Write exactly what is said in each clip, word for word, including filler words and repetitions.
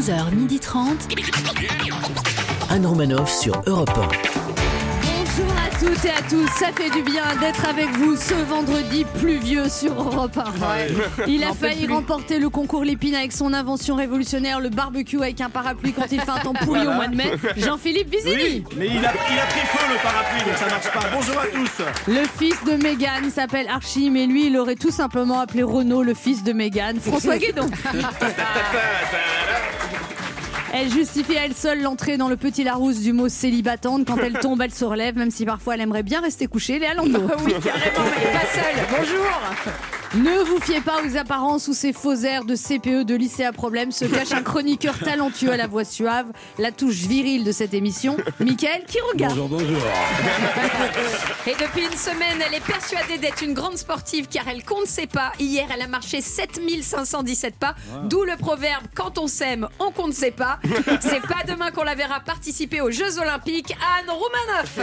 onze heures trente. Anne Romanoff sur Europe un. Bonjour à toutes et à tous, ça fait du bien d'être avec vous ce vendredi pluvieux sur Europe un. Ouais. Il a failli remporter le concours Lépine avec son invention révolutionnaire, le barbecue avec un parapluie quand il fait un temps pourri au mois de mai. Jean-Philippe Vizini. Oui, mais il a, il a pris feu le parapluie, donc ça marche pas. Bonjour à tous. Le fils de Mégane, il s'appelle Archie, mais lui il aurait tout simplement appelé Renaud, le fils de Mégane, François Guédon. Elle justifie à elle seule l'entrée dans le petit Larousse du mot célibatante. Quand elle tombe, elle se relève, même si parfois elle aimerait bien rester couchée. Léa Landau. Oui, carrément, mais pas seule. Bonjour. Ne vous fiez pas aux apparences ou ces faux airs de C P E de lycée à problème. Se cache un chroniqueur talentueux à la voix suave, la touche virile de cette émission, Mickaël Quiroga. Bonjour, bonjour. Et depuis une semaine, elle est persuadée d'être une grande sportive car elle compte ses pas. Hier, elle a marché sept mille cinq cent dix-sept pas, wow. D'où le proverbe « Quand on s'aime, on compte ses pas ». C'est pas demain qu'on la verra participer aux Jeux Olympiques. Anne Romanoff.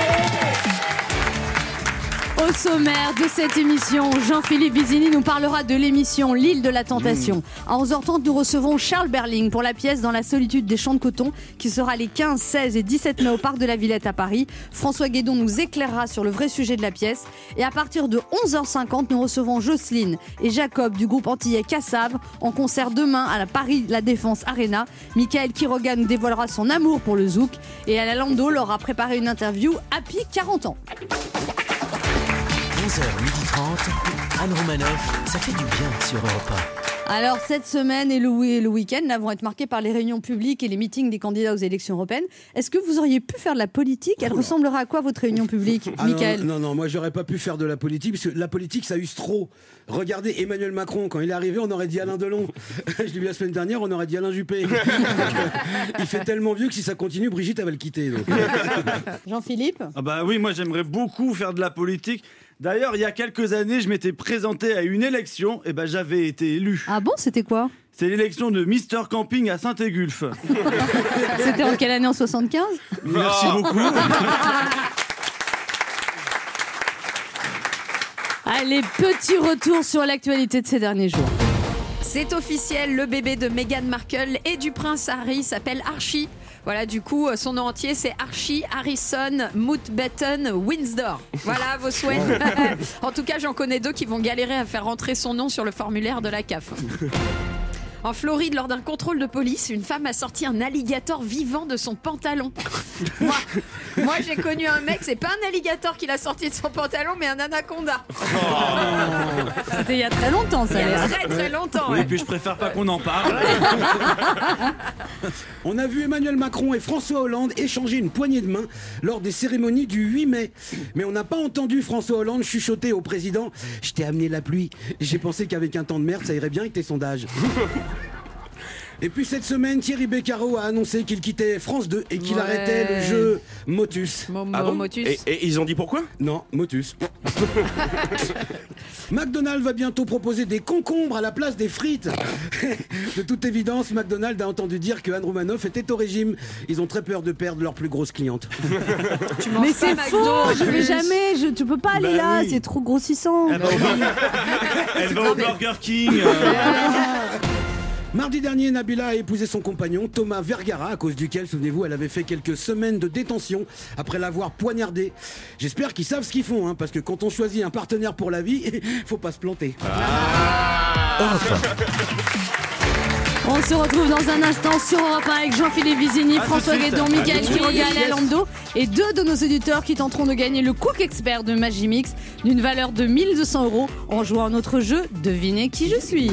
Au sommaire de cette émission, Jean-Philippe Vizini nous parlera de l'émission L'île de la Tentation. À onze heures trente, nous recevons Charles Berling pour la pièce Dans la solitude des champs de coton qui sera les quinze, seize et dix-sept mai au Parc de la Villette à Paris. François Guédon nous éclairera sur le vrai sujet de la pièce. Et à partir de onze heures cinquante, nous recevons Jocelyne et Jacob du groupe antillais Cassave en concert demain à la Paris La Défense Arena. Mickaël Quiroga nous dévoilera son amour pour le zouk et Léa Landau leur a préparé une interview Happy quarante ans. onze heures trente, Anne Romanoff, ça fait du bien sur Europe un. Alors cette semaine et le, le week-end là, vont être marqués par les réunions publiques et les meetings des candidats aux élections européennes. Est-ce que vous auriez pu faire de la politique ? Elle Oula. ressemblera à quoi votre réunion publique, ah Mickaël ? non, non, non, moi j'aurais pas pu faire de la politique parce que la politique ça use trop. Regardez Emmanuel Macron, quand il est arrivé on aurait dit Alain Delon. Je l'ai vu la semaine dernière, on aurait dit Alain Juppé. Il fait tellement vieux que si ça continue, Brigitte elle va le quitter. Donc. Jean-Philippe ? Ah bah oui, moi j'aimerais beaucoup faire de la politique. D'ailleurs, il y a quelques années, je m'étais présenté à une élection et ben j'avais été élu. Ah bon, c'était quoi ? C'est l'élection de Mister Camping à Saint-Égulphe. C'était en quelle année ? En soixante-quinze ? Merci oh. beaucoup. Allez, petit retour sur l'actualité de ces derniers jours. C'est officiel, le bébé de Meghan Markle et du prince Harry s'appelle Archie. Voilà, du coup, son nom entier, c'est Archie Harrison Mountbatten Windsor. Voilà vos souhaits. En tout cas, j'en connais deux qui vont galérer à faire rentrer son nom sur le formulaire de la C A F. En Floride, lors d'un contrôle de police, une femme a sorti un alligator vivant de son pantalon. Moi, moi j'ai connu un mec, c'est pas un alligator qu'il a sorti de son pantalon, mais un anaconda. Oh. C'était il y a très longtemps, ça. Il y a très très longtemps. Oui, ouais. Et puis je préfère pas qu'on en parle. On a vu Emmanuel Macron et François Hollande échanger une poignée de main lors des cérémonies du huit mai. Mais on n'a pas entendu François Hollande chuchoter au président « Je t'ai amené la pluie. J'ai pensé qu'avec un temps de merde, ça irait bien avec tes sondages. » Et puis cette semaine, Thierry Beccaro a annoncé qu'il quittait France deux et qu'il ouais. arrêtait le jeu Motus. Momo, ah bon Motus. Et, et ils ont dit pourquoi ? Non, Motus. McDonald's va bientôt proposer des concombres à la place des frites. De toute évidence, McDonald's a entendu dire que Anne Romanoff était au régime. Ils ont très peur de perdre leur plus grosse cliente. Tu Mais c'est faux, je vais jamais, je, tu peux pas aller bah là, oui. C'est trop grossissant. Elle va au, Elle va au Burger King. Euh... Mardi dernier, Nabila a épousé son compagnon Thomas Vergara, à cause duquel, souvenez-vous, elle avait fait quelques semaines de détention après l'avoir poignardé. J'espère qu'ils savent ce qu'ils font, hein, parce que quand on choisit un partenaire pour la vie, faut pas se planter. Ah. On se retrouve dans un instant sur Europe un avec Jean-Philippe Vizini, ah, François Guédon, Mickaël Quiroga, Léa Landau et deux de nos auditeurs qui tenteront de gagner le Cook Expert de Magimix d'une valeur de mille deux cents euros en jouant à notre jeu Devinez qui je suis.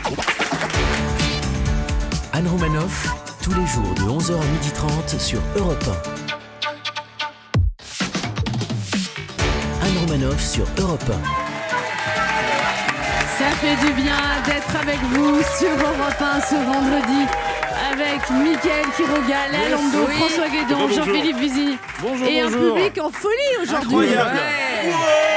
Anne Romanoff, tous les jours de onze heures trente sur Europe un. Anne Romanoff sur Europe un. Ça fait du bien d'être avec vous sur Europe un ce vendredi avec Mickaël Quiroga, Léa Landau, oui. François Guédon, bonjour. Jean-Philippe Vizini bonjour, et bonjour. Un public en folie aujourd'hui. Incroyable. Ouais. Ouais.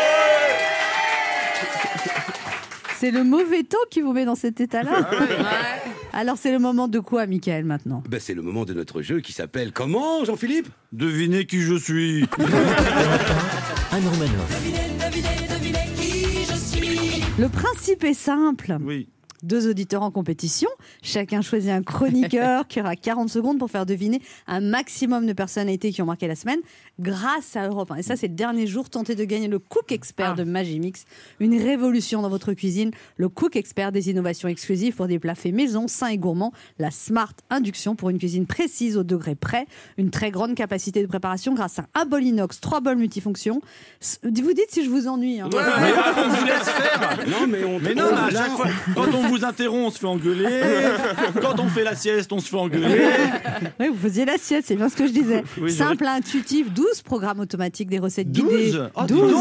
C'est le mauvais temps qui vous met dans cet état-là. Ouais. Alors c'est le moment de quoi, Mickaël, maintenant ? Ben, c'est le moment de notre jeu qui s'appelle comment, Jean-Philippe ? Devinez qui je suis. Anne Romanoff. Le principe est simple. Oui. Deux auditeurs en compétition. Chacun choisit un chroniqueur qui aura quarante secondes pour faire deviner un maximum de personnalités qui ont marqué la semaine grâce à Europe un. Et ça, c'est le dernier jour. Tentez de gagner le Cook Expert ah. de Magimix. Une révolution dans votre cuisine. Le Cook Expert, des innovations exclusives pour des plats faits maison, sains et gourmands. La Smart Induction pour une cuisine précise au degré près. Une très grande capacité de préparation grâce à un bol inox, trois bols multifonctions. Vous dites si je vous ennuie. Hein. Ouais, mais on vous laisse faire. Non, mais on. Mais non, à chaque fois, quand on vous interrompt, on se fait engueuler. Quand on fait la sieste, on se fait engueuler. Oui, vous faisiez la sieste, c'est bien ce que je disais. Oui, simple, intuitif, douze programmes automatiques, des recettes guidées. douze oh, douze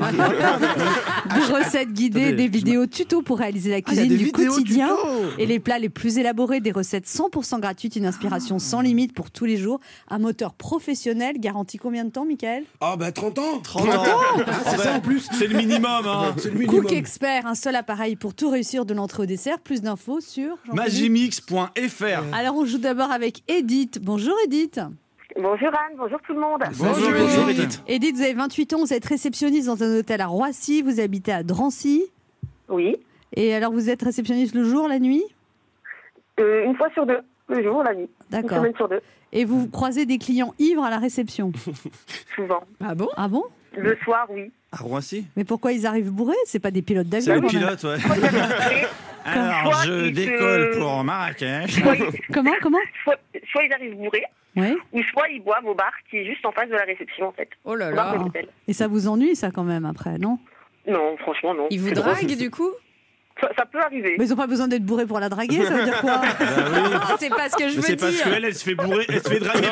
Des recettes guidées, Attendez, des vidéos tutos pour réaliser la cuisine ah, du quotidien tutos. Et les plats les plus élaborés, des recettes cent pour cent gratuites, une inspiration ah. sans limite pour tous les jours. Un moteur professionnel, garanti combien de temps, Mickaël? Ah bah trente ans trente ans ah, c'est ça en plus. C'est le minimum. Hein. C'est le minimum. Cook Expert, un seul appareil pour tout réussir de l'entrée au dessert. Plus d'infos sur magimix point f r. Alors on joue d'abord avec Edith. Bonjour Edith. Bonjour Anne, bonjour tout le monde. Bonjour, bonjour Edith. Edith, vous avez vingt-huit ans, vous êtes réceptionniste dans un hôtel à Roissy, vous habitez à Drancy. Oui. Et alors vous êtes réceptionniste le jour, la nuit? euh, Une fois sur deux, le jour, la nuit. D'accord. Une semaine sur deux. Et vous croisez des clients ivres à la réception? Souvent. Ah bon? Ah bon? Le soir, oui. À Roissy? Mais pourquoi ils arrivent bourrés? C'est pas des pilotes d'avion? C'est des pilotes, ouais. Alors, je décolle se... pour Marrakech. Comment, comment soit, soit ils arrivent bourrés, oui. ou soit ils boivent au bar qui est juste en face de la réception, en fait. Oh là là. Et ça vous ennuie, ça, quand même, après, non? Non, franchement, non. Ils vous draguent, du coup? Ça, ça peut arriver. Mais ils n'ont pas besoin d'être bourrés pour la draguer, ça veut dire quoi? Bah oui. Non, c'est pas ce que je mais veux c'est dire. C'est parce qu'elle, elle se fait bourrer, elle se fait draguer.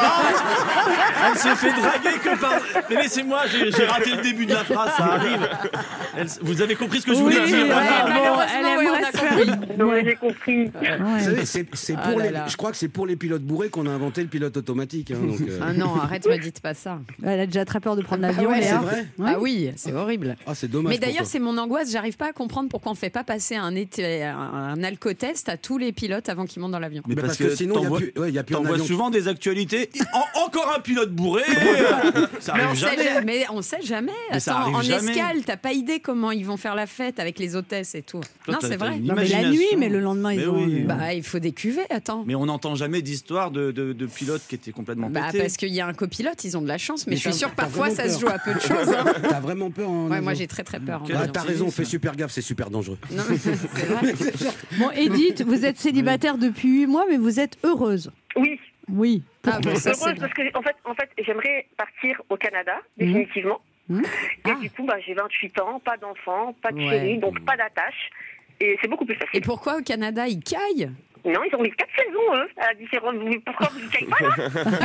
Elle se fait draguer que par... Mais laissez-moi, j'ai, j'ai raté le début de la phrase, ça arrive. Elle... Vous avez compris ce que je voulais oui, dire? Ouais, bon, elle ouais, on a compris. Non, mais j'ai compris. Ouais. Vous savez, c'est, c'est pour ah les, là là. je crois que c'est pour les pilotes bourrés qu'on a inventé le pilote automatique. Hein, donc, euh... Ah non, arrête, me dites pas ça. Elle a déjà très peur de prendre l'avion. Ah ouais, Léa. C'est vrai ouais. Ah oui, c'est horrible. Ah, c'est dommage. Mais d'ailleurs, c'est mon angoisse. J'arrive pas à comprendre pourquoi on fait pas passer un, été, un alcotest à tous les pilotes avant qu'ils montent dans l'avion. Mais, mais parce, parce que, que sinon, il t'en n'y a plus, ouais, y a plus t'en vois souvent des actualités. En, encore un pilote bourré. Ça mais arrive on jamais. Sait jamais. Mais on sait jamais. Mais ça Attends, arrive en jamais. escale, t'as pas idée comment ils vont faire la fête avec les hôtesses et tout. Toi, non, t'as, c'est t'as vrai. Non, mais la nuit, mais le lendemain, mais ils ont. oui. Bah, il faut des cuvées. Attends. Mais on n'entend jamais d'histoires de, de, de pilotes qui étaient complètement bah, pétés. parce qu'il y a un copilote, ils ont de la chance. Mais, Mais je suis sûre que parfois ça peur. se joue à peu de choses. Hein. T'as vraiment peur en Ouais, avion. moi j'ai très très peur. Ah, t'as raison, fais super gaffe, c'est super dangereux. Non, mais c'est vrai. Bon, Edith, vous êtes célibataire depuis huit mois, mais vous êtes heureuse. Oui. Oui. Ah, bah, ça, heureuse parce que en fait, en fait, j'aimerais partir au Canada définitivement. Mmh. Et Ah. du coup, bah, j'ai vingt-huit ans, pas d'enfant, pas de Ouais. chérie, donc pas d'attache. Et c'est beaucoup plus facile. Et pourquoi au Canada ils caillent? Non, ils ont mis quatre saisons, eux, à la différence. Pourquoi vous ne caillez pas, là?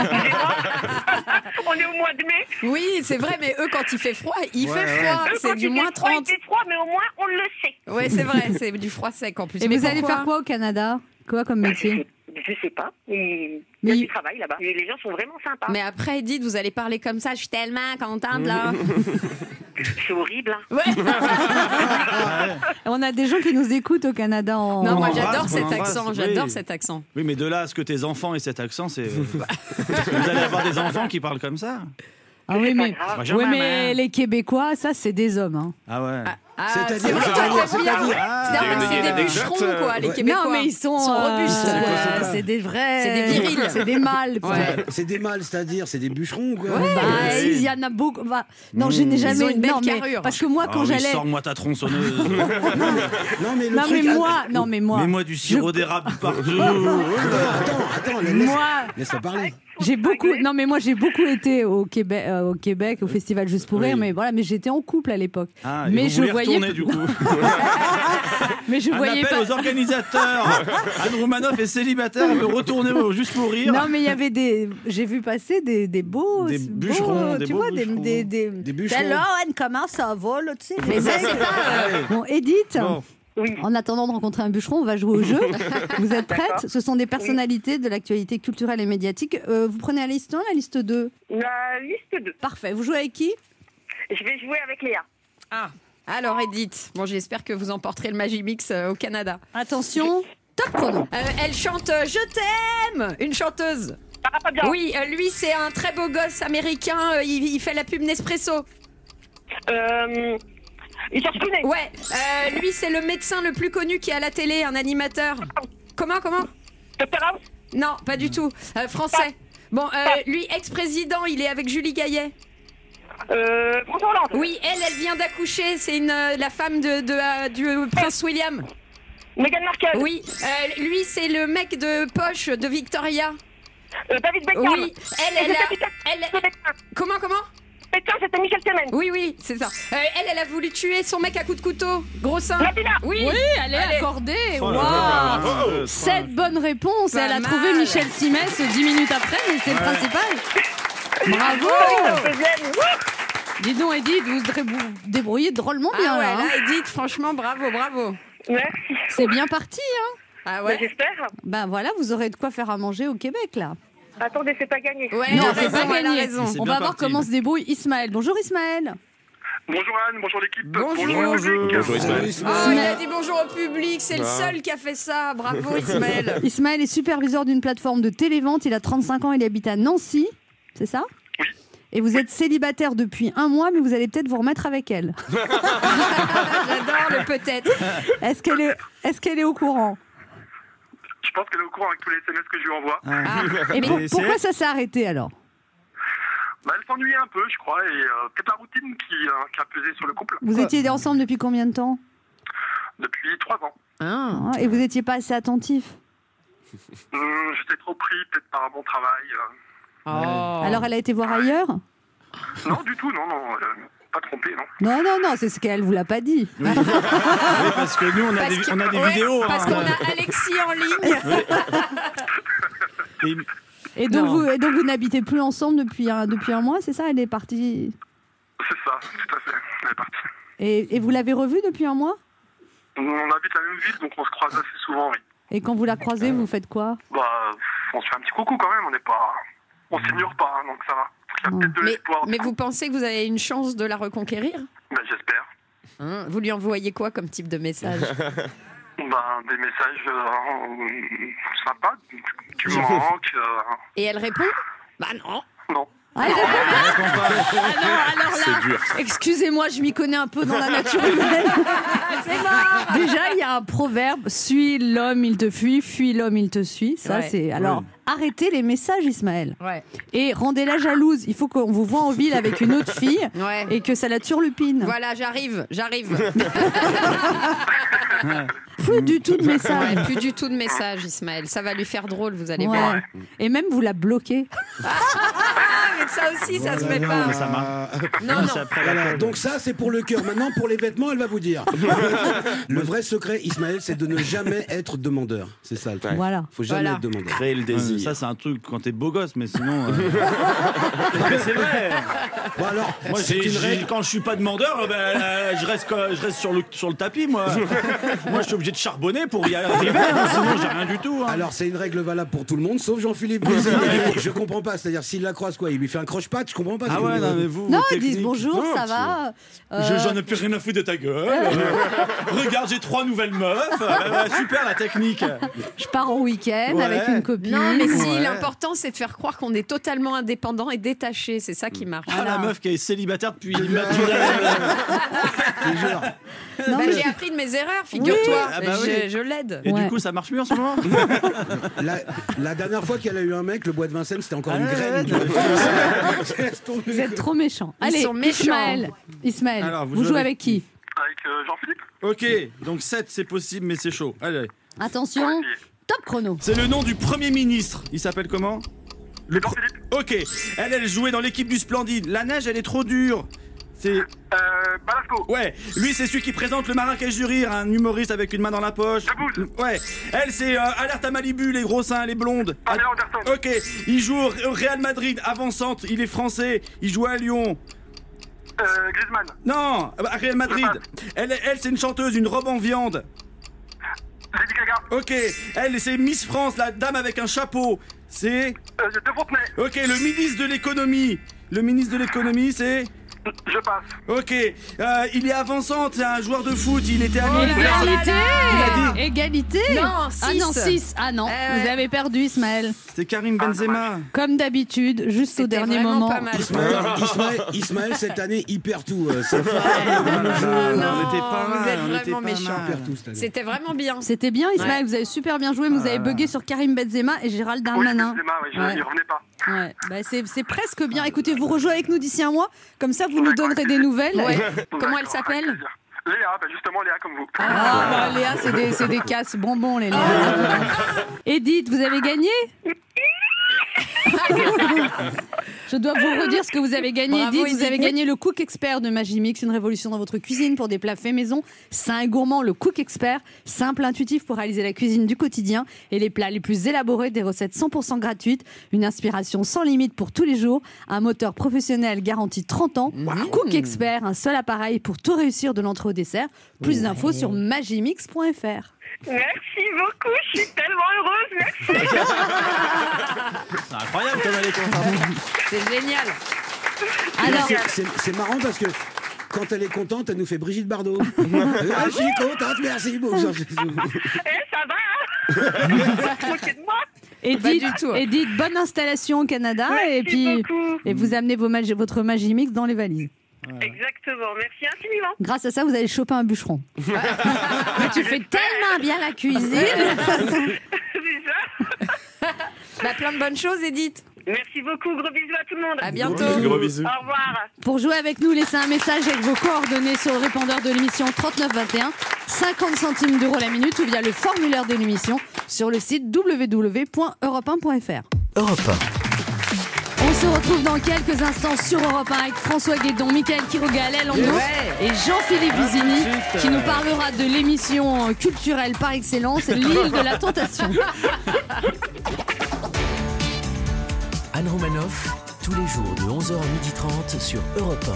On est au mois de mai. Oui, c'est vrai, mais eux, quand il fait froid, il Ouais, fait ouais. froid. Eux, C'est quand du il moins fait froid, trente. il fait froid, mais au moins, on le sait. Ouais, c'est vrai, c'est du froid sec en plus. Et Mais vous allez pourquoi faire quoi au Canada? Quoi comme métier? Je sais pas. Il Mais y a il- du travail là-bas. Et les gens sont vraiment sympas. Mais après, Edith, vous allez parler comme ça. Je suis tellement contente, là. C'est horrible. Hein. Ouais. On a des gens qui nous écoutent au Canada. En... Non, moi embrasse, j'adore on cet embrasse, accent. oui. J'adore cet accent. Oui, mais de là à ce que tes enfants aient cet accent, c'est. Vous allez avoir des enfants qui parlent comme ça? Ah oui, C'est pas mais, grave. Bonjour, ouais, maman. mais les Québécois, ça, c'est des hommes. Hein. Ah ouais. Ah, C'est-à-dire, c'est vrai, c'est-à-dire, t'aimes bien. c'est-à-dire. Ah, C'est-à-dire, il y a c'est une des anecdote, bûcherons, quoi, les ouais. Québécois. Non, mais ils sont. sont euh, robustes. C'est quoi, euh, c'est quoi c'est des vrais. C'est des virils. C'est des mâles. Quoi. Ouais. C'est des mâles, c'est-à-dire, c'est des bûcherons, quoi. Bah, Ouais. il y en a beaucoup. Bah, non, je n'ai jamais. ont une belle non, mais carrure. parce que moi, quand Ah oui, j'allais. sors-moi ta tronçonneuse. Non, mais le Non, mais truc. moi, non, mais moi. Mets-moi du sirop d'érable partout. Attends, attends, laisse, Moi, laisse-la parler. j'ai beaucoup. Non, mais moi, j'ai beaucoup été au Québec, euh, au Québec, au festival Juste pour rire. Oui. Mais voilà, mais j'étais en couple à l'époque. Ah, et mais vous je voulez voyais. retourner, du coup. Mais je Un voyais appel pas. aux organisateurs. Anne Romanoff est célibataire, elle veut retourner au Juste pour rire. Non, mais il y avait des. J'ai vu passer des, des beaux. Des beaux, bûcherons, des tu beaux vois, des, bûcherons. des, des, Des bûcherons. Alors, Anne, comment ça va, là, tu sais. Mais ça, c'est pas. Bon, Edith, Bon. Oui. en attendant de rencontrer un bûcheron, on va jouer au jeu. Vous êtes prête? D'accord. Ce sont des personnalités de l'actualité culturelle et médiatique. Euh, vous prenez la liste un, la liste deux? La liste deux. Parfait. Vous jouez avec qui? Je vais jouer avec Léa. Ah. Alors, Edith, bon, j'espère que vous emporterez le Magimix euh, au Canada. Attention, top chrono. Euh, elle chante euh, Je t'aime, une chanteuse. Ça va pas bien. Oui, euh, lui, c'est un très beau gosse américain. euh, il, il fait la pub Nespresso. Euh, Georges Clooney. Ouais, euh, lui c'est le médecin le plus connu qui est à la télé, un animateur. Comment, comment? Docteur House. Non, pas du tout. Euh, français. Bon, euh, lui, ex-président, il est avec Julie Gaillet. Euh, François Hollande. Oui, elle, elle vient d'accoucher. C'est une euh, la femme de, de, euh, du prince William. Meghan Markle. Oui, euh, lui, c'est le mec de poche de Victoria. Euh, David Beckham. Oui, elle, elle, a, elle, elle- Comment, comment? Pétain, c'était Michel Temen. Oui, oui, c'est ça. Euh, elle, elle a voulu tuer son mec à coups de couteau. Gros sein. Nabila. Oui. Oui, elle est Allez. accordée. Oh Waouh. là là, là là. Sept bonnes réponses. Pas Elle a mal. trouvé Michel Simès dix minutes après, mais c'est le principal. Bravo. La deuxième. Wouh. Dis donc, Edith, vous vous débrouillez drôlement Ah bien ouais, là. hein. là, Edith, franchement, bravo, bravo. Merci. C'est bien parti. Hein. Ah Bah, ouais. j'espère. Ben voilà, vous aurez de quoi faire à manger au Québec là. Attendez, c'est pas gagné. Ouais, non, elle a c'est raison, pas elle a gagné. raison. C'est On bien va voir parti. comment se débrouille Ismaël. Bonjour Ismaël. Bonjour Anne, bonjour l'équipe. Bonjour. le public. Bonjour, Ismaël. Ah, il a dit bonjour au public, c'est le Ah. seul qui a fait ça. Bravo Ismaël. Ismaël est superviseur d'une plateforme de télévente. Il a trente-cinq ans, il habite à Nancy. C'est ça? Oui. Et vous êtes célibataire depuis un mois, mais vous allez peut-être vous remettre avec elle. J'adore le peut-être. Est-ce qu'elle est, est-ce qu'elle est au courant? Je pense qu'elle est au courant avec tous les S M S que je lui envoie. Et pour- Mais pourquoi c'est- ça s'est arrêté alors? Bah, elle s'ennuyait un peu, je crois, et euh, peut-être la routine qui, euh, qui a pesé sur le couple Vous étiez ensemble depuis combien de temps? depuis trois ans. Ah, et vous n'étiez pas assez attentif? Hum, J'étais trop pris, peut-être par mon travail. euh. Oh. Alors elle a été voir ailleurs? Non, du tout, non, non. euh, pas trompé, non. Non, non, non, c'est ce qu'elle vous l'a pas dit. Oui, parce que nous, on a Parce des, que- on a des ouais, vidéos. Parce hein. qu'on a Alexis en ligne. Et- Et donc, Non. vous, et donc vous n'habitez plus ensemble depuis un, depuis un mois, c'est ça? Elle est partie. C'est ça, tout à fait. Elle est partie. Et, et vous l'avez revue depuis un mois? On habite la même ville, donc on se croise assez souvent, oui. Et quand vous la croisez, vous faites quoi? Bah, on se fait un petit coucou quand même, on n'est pas... On s'ignore pas, hein, donc ça va. Il y a peut-être de Mais, l'espoir. mais vous pensez que vous avez une chance de la reconquérir? Bah, j'espère. Hein, vous lui envoyez quoi comme type de message? Bah, des messages euh, sympas. Tu me manques. euh, Et elle répond? Bah non. non. Ah, elle répond pas. Ah non, alors là, C'est dur. excusez-moi, je m'y connais un peu dans la nature humaine. C'est mort. Déjà, il y a un proverbe, suis l'homme, il te fuit, fuis l'homme, il te suit. Ça, Ouais. c'est. Alors, arrêtez les messages, Ismaël. Ouais. Et rendez-la jalouse. Il faut qu'on vous voit en ville avec une autre fille Ouais. et que ça la turlupine. Voilà, j'arrive, j'arrive. Plus du tout de messages. Ouais, plus du tout de message, Ismaël. Ça va lui faire drôle, vous allez Ouais. voir. Et même vous la bloquez. Ah, mais ça aussi, ça se fait Voilà. pas. Mais ça marche. Non, non. C'est après la Voilà, pub. donc ça c'est pour le cœur. Maintenant pour les vêtements, elle va vous dire. Le vrai secret, Ismaël, c'est de ne jamais être demandeur. C'est ça le truc. Voilà. Faut jamais Voilà. être demandeur. Créer le Ouais, désir. Ça, c'est un truc quand t'es beau gosse, mais sinon. euh, mais c'est vrai. Bon alors, Moi, c'est j'ai- une j'ai- règle. quand je suis pas demandeur, euh, ben, euh, je reste, co- je reste sur, le, sur le tapis, moi. Moi, je suis obligé de charbonner pour y arriver, hein, sinon j'ai rien du tout. hein. Alors c'est une règle valable pour tout le monde, sauf Jean-Philippe Brisy. Je comprends pas. C'est-à-dire s'il la croise quoi, il lui fait un croche-patte. Je comprends pas. Ah ce que ouais, vous- non, mais vous. Non, vos ils disent techniques. bonjour, Non, ça tu- va. Je- Euh, J'en ai plus rien à foutre de ta gueule. Regarde, j'ai trois nouvelles meufs. Euh, super la technique. Je pars en week-end Ouais. avec une copine. Non, mais si, Ouais. l'important, c'est de faire croire qu'on est totalement indépendant et détaché. C'est ça qui marche. Ah, la meuf qui est célibataire depuis immaturée. Je te jure. Non, Bah, mais- j'ai appris de mes erreurs, figure-toi. Ah bah je, oui. je l'aide. Et Ouais. du coup, ça marche mieux en ce moment. La, la dernière fois qu'elle a eu un mec, le bois de Vincennes, c'était encore Ah une ouais, graine. ouais, tu vois. Laisse tomber. Vous êtes trop méchants. Ils Allez, sont méchants. Ismaël, Ismaël Alors, vous vous, jouez jouez avec avec qui? Avec euh, Jean-Philippe. Ok, donc sept c'est possible, mais c'est chaud. Allez. Attention, top chrono. C'est le nom du Premier ministre. Il s'appelle comment? Le pro- Ok. Elle, elle jouait dans l'équipe du Splendide. La neige, elle est trop dure. C'est. Euh, Balasco. Ouais, lui c'est celui qui présente le Marrakech du rire, un humoriste avec une main dans la poche. Debbouze. Ouais, elle c'est euh, Alerte à Malibu, les gros seins, les blondes. Pamela Anderson. Ok, il joue au au Real Madrid, avant-centre, il est français, il joue à Lyon. Euh, Griezmann. Non, à Real Madrid. Elle, elle c'est une chanteuse, une robe en viande. Lady Gaga. Ok, elle c'est Miss France, la dame avec un chapeau. C'est. Euh, De Fontenay. Ok, le ministre de l'économie. Le ministre de l'économie c'est. Je passe. Ok, euh, il est avançant, c'est un joueur de foot, il était à Lille. Égalité. Il a dit. Égalité. Non, Ah six. non, six. Ah non, Euh, vous avez perdu Ismaël. C'est Karim Benzema. Comme d'habitude, juste au C'était dernier vraiment moment. pas mal. Ismaël, Ismaël, Ismaël, cette année, il perd tout. euh, Sa femme, le Ah, jeu. non, on était pas vous mal, êtes on était vraiment pas méchants. mal. Il perd tout cette année. C'était vraiment bien. C'était bien Ismaël, vous avez super bien joué, mais vous avez bugué sur Karim Benzema et Gérald Oui, Darmanin. Benzema, oui, je, Ouais. il revenait pas. Ouais, bah c'est c'est presque bien. Écoutez, vous rejouez avec nous d'ici un mois, comme ça vous nous donnerez des nouvelles. Ouais. D'accord, Comment elle avec s'appelle? plaisir. Léa, bah justement Léa comme vous. Ah bah Léa, c'est des, c'est des casses bonbons les Léa. Edith, vous avez gagné. Je dois vous redire ce que vous avez gagné, Bravo, Edith. Vous Edith. avez gagné le Cook Expert de Magimix, une révolution dans votre cuisine pour des plats faits maison, sains et gourmands. Le Cook Expert, simple, intuitif pour réaliser la cuisine du quotidien et les plats les plus élaborés, des recettes cent pour cent gratuites, une inspiration sans limite pour tous les jours, un moteur professionnel garanti trente ans. Cook Expert, un seul appareil pour tout réussir de l'entrée au dessert. Plus d'infos sur magimix point f r. Merci beaucoup, je suis tellement heureuse, merci. C'est incroyable comme elle est contente. C'est génial. Alors, C'est- c'est- C'est marrant parce que quand elle est contente, elle nous fait Brigitte Bardot. Ah, je suis contente, merci beaucoup. Eh, ça va, hein? Moquez de moi. Edith, Pas du tout. Edith, bonne installation au Canada Merci et puis beaucoup. et vous amenez vos magi- votre Magimix dans les valises. Exactement, merci infiniment. Grâce à ça, vous allez choper un bûcheron. Mais tu fais tellement bien la cuisine. C'est ça. Bah, plein de bonnes choses, Edith. Merci beaucoup, gros bisous à tout le monde. À bientôt. Gros bisous. Au revoir. Pour jouer avec nous, laissez un message avec vos coordonnées sur le répondeur de l'émission trente-neuf vingt et un, cinquante centimes d'euros la minute ou via le formulaire de l'émission sur le site w w w point europe un point f r. Europe On se retrouve dans quelques instants sur Europe un avec François Guédon, Mickaël Quiroga, Léa Landau Ouais. et Jean-Philippe Vizini tout de suite. qui nous parlera de l'émission culturelle par excellence, l'île de la tentation. Anne Romanoff, tous les jours de onze heures à midi trente sur Europe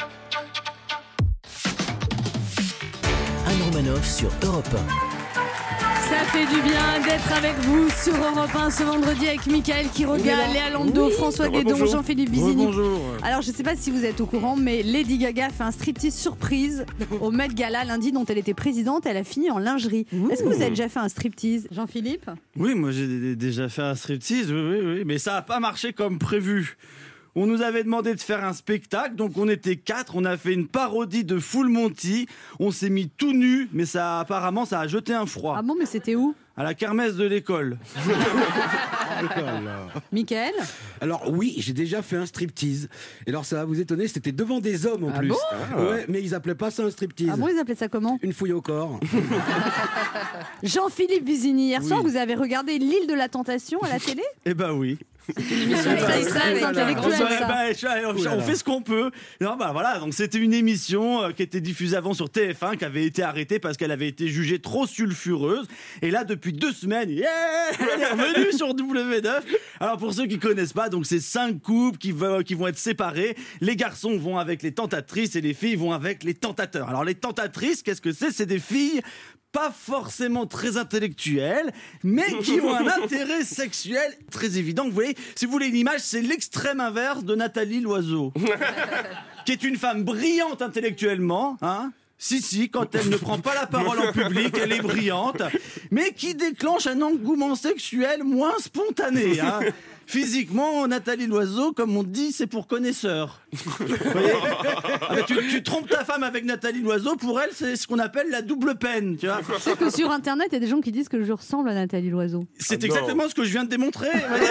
un. Anne Romanoff sur Europe un. Ça fait du bien d'être avec vous sur Europe un ce vendredi avec Mickaël Quiroga, Léa Landau, François Guédon, Jean-Philippe Vizini. Bonjour. Alors je ne sais pas si vous êtes au courant, mais Lady Gaga fait un striptease surprise au Met Gala lundi dont elle était présidente. Elle a fini en lingerie. Est-ce que vous avez déjà fait un striptease, Jean-Philippe? Oui, moi j'ai d- déjà fait un striptease, oui, oui, oui, mais ça n'a pas marché comme prévu. On nous avait demandé de faire un spectacle, donc on était quatre, on a fait une parodie de Full Monty, on s'est mis tout nu, mais ça apparemment ça a jeté un froid. Ah bon, mais c'était où? À la kermesse de l'école. Mickaël? Alors oui, j'ai déjà fait un striptease. Et alors ça va vous étonner, c'était devant des hommes en Ah plus. bon Ouais, mais ils appelaient pas ça un striptease. Ah bon, ils appelaient ça comment? Une fouille au corps. Jean-Philippe Vizini, hier Oui. soir vous avez regardé l'île de la tentation à la télé? Eh ben oui. Très, très On, intellectuel, se- ça. bah, je- on- Ouh là on là. fait ce qu'on peut. Non, bah voilà, donc c'était une émission euh, qui était diffusée avant sur T F un, qui avait été arrêtée parce qu'elle avait été jugée trop sulfureuse. Et là, depuis deux semaines, yeah, elle est revenue sur W neuf. Alors pour ceux qui connaissent pas, donc c'est cinq couples qui, vont- qui vont être séparés. Les garçons vont avec les tentatrices et les filles vont avec les tentateurs. Alors les tentatrices, qu'est-ce que c'est? C'est des filles pas forcément très intellectuelles, mais qui ont un intérêt sexuel très évident. Vous voyez, si vous voulez une image, c'est l'extrême inverse de Nathalie Loiseau, qui est une femme brillante intellectuellement, hein. Si, si, quand elle ne prend pas la parole en public, elle est brillante, mais qui déclenche un engouement sexuel moins spontané, hein. Physiquement, Nathalie Loiseau, comme on dit, c'est pour connaisseurs. Vous voyez Ah bah, tu, tu trompes ta femme avec Nathalie Loiseau, pour elle, c'est ce qu'on appelle la double peine, tu vois. C'est que sur internet, il y a des gens qui disent que je ressemble à Nathalie Loiseau. C'est exactement ce que je viens de démontrer.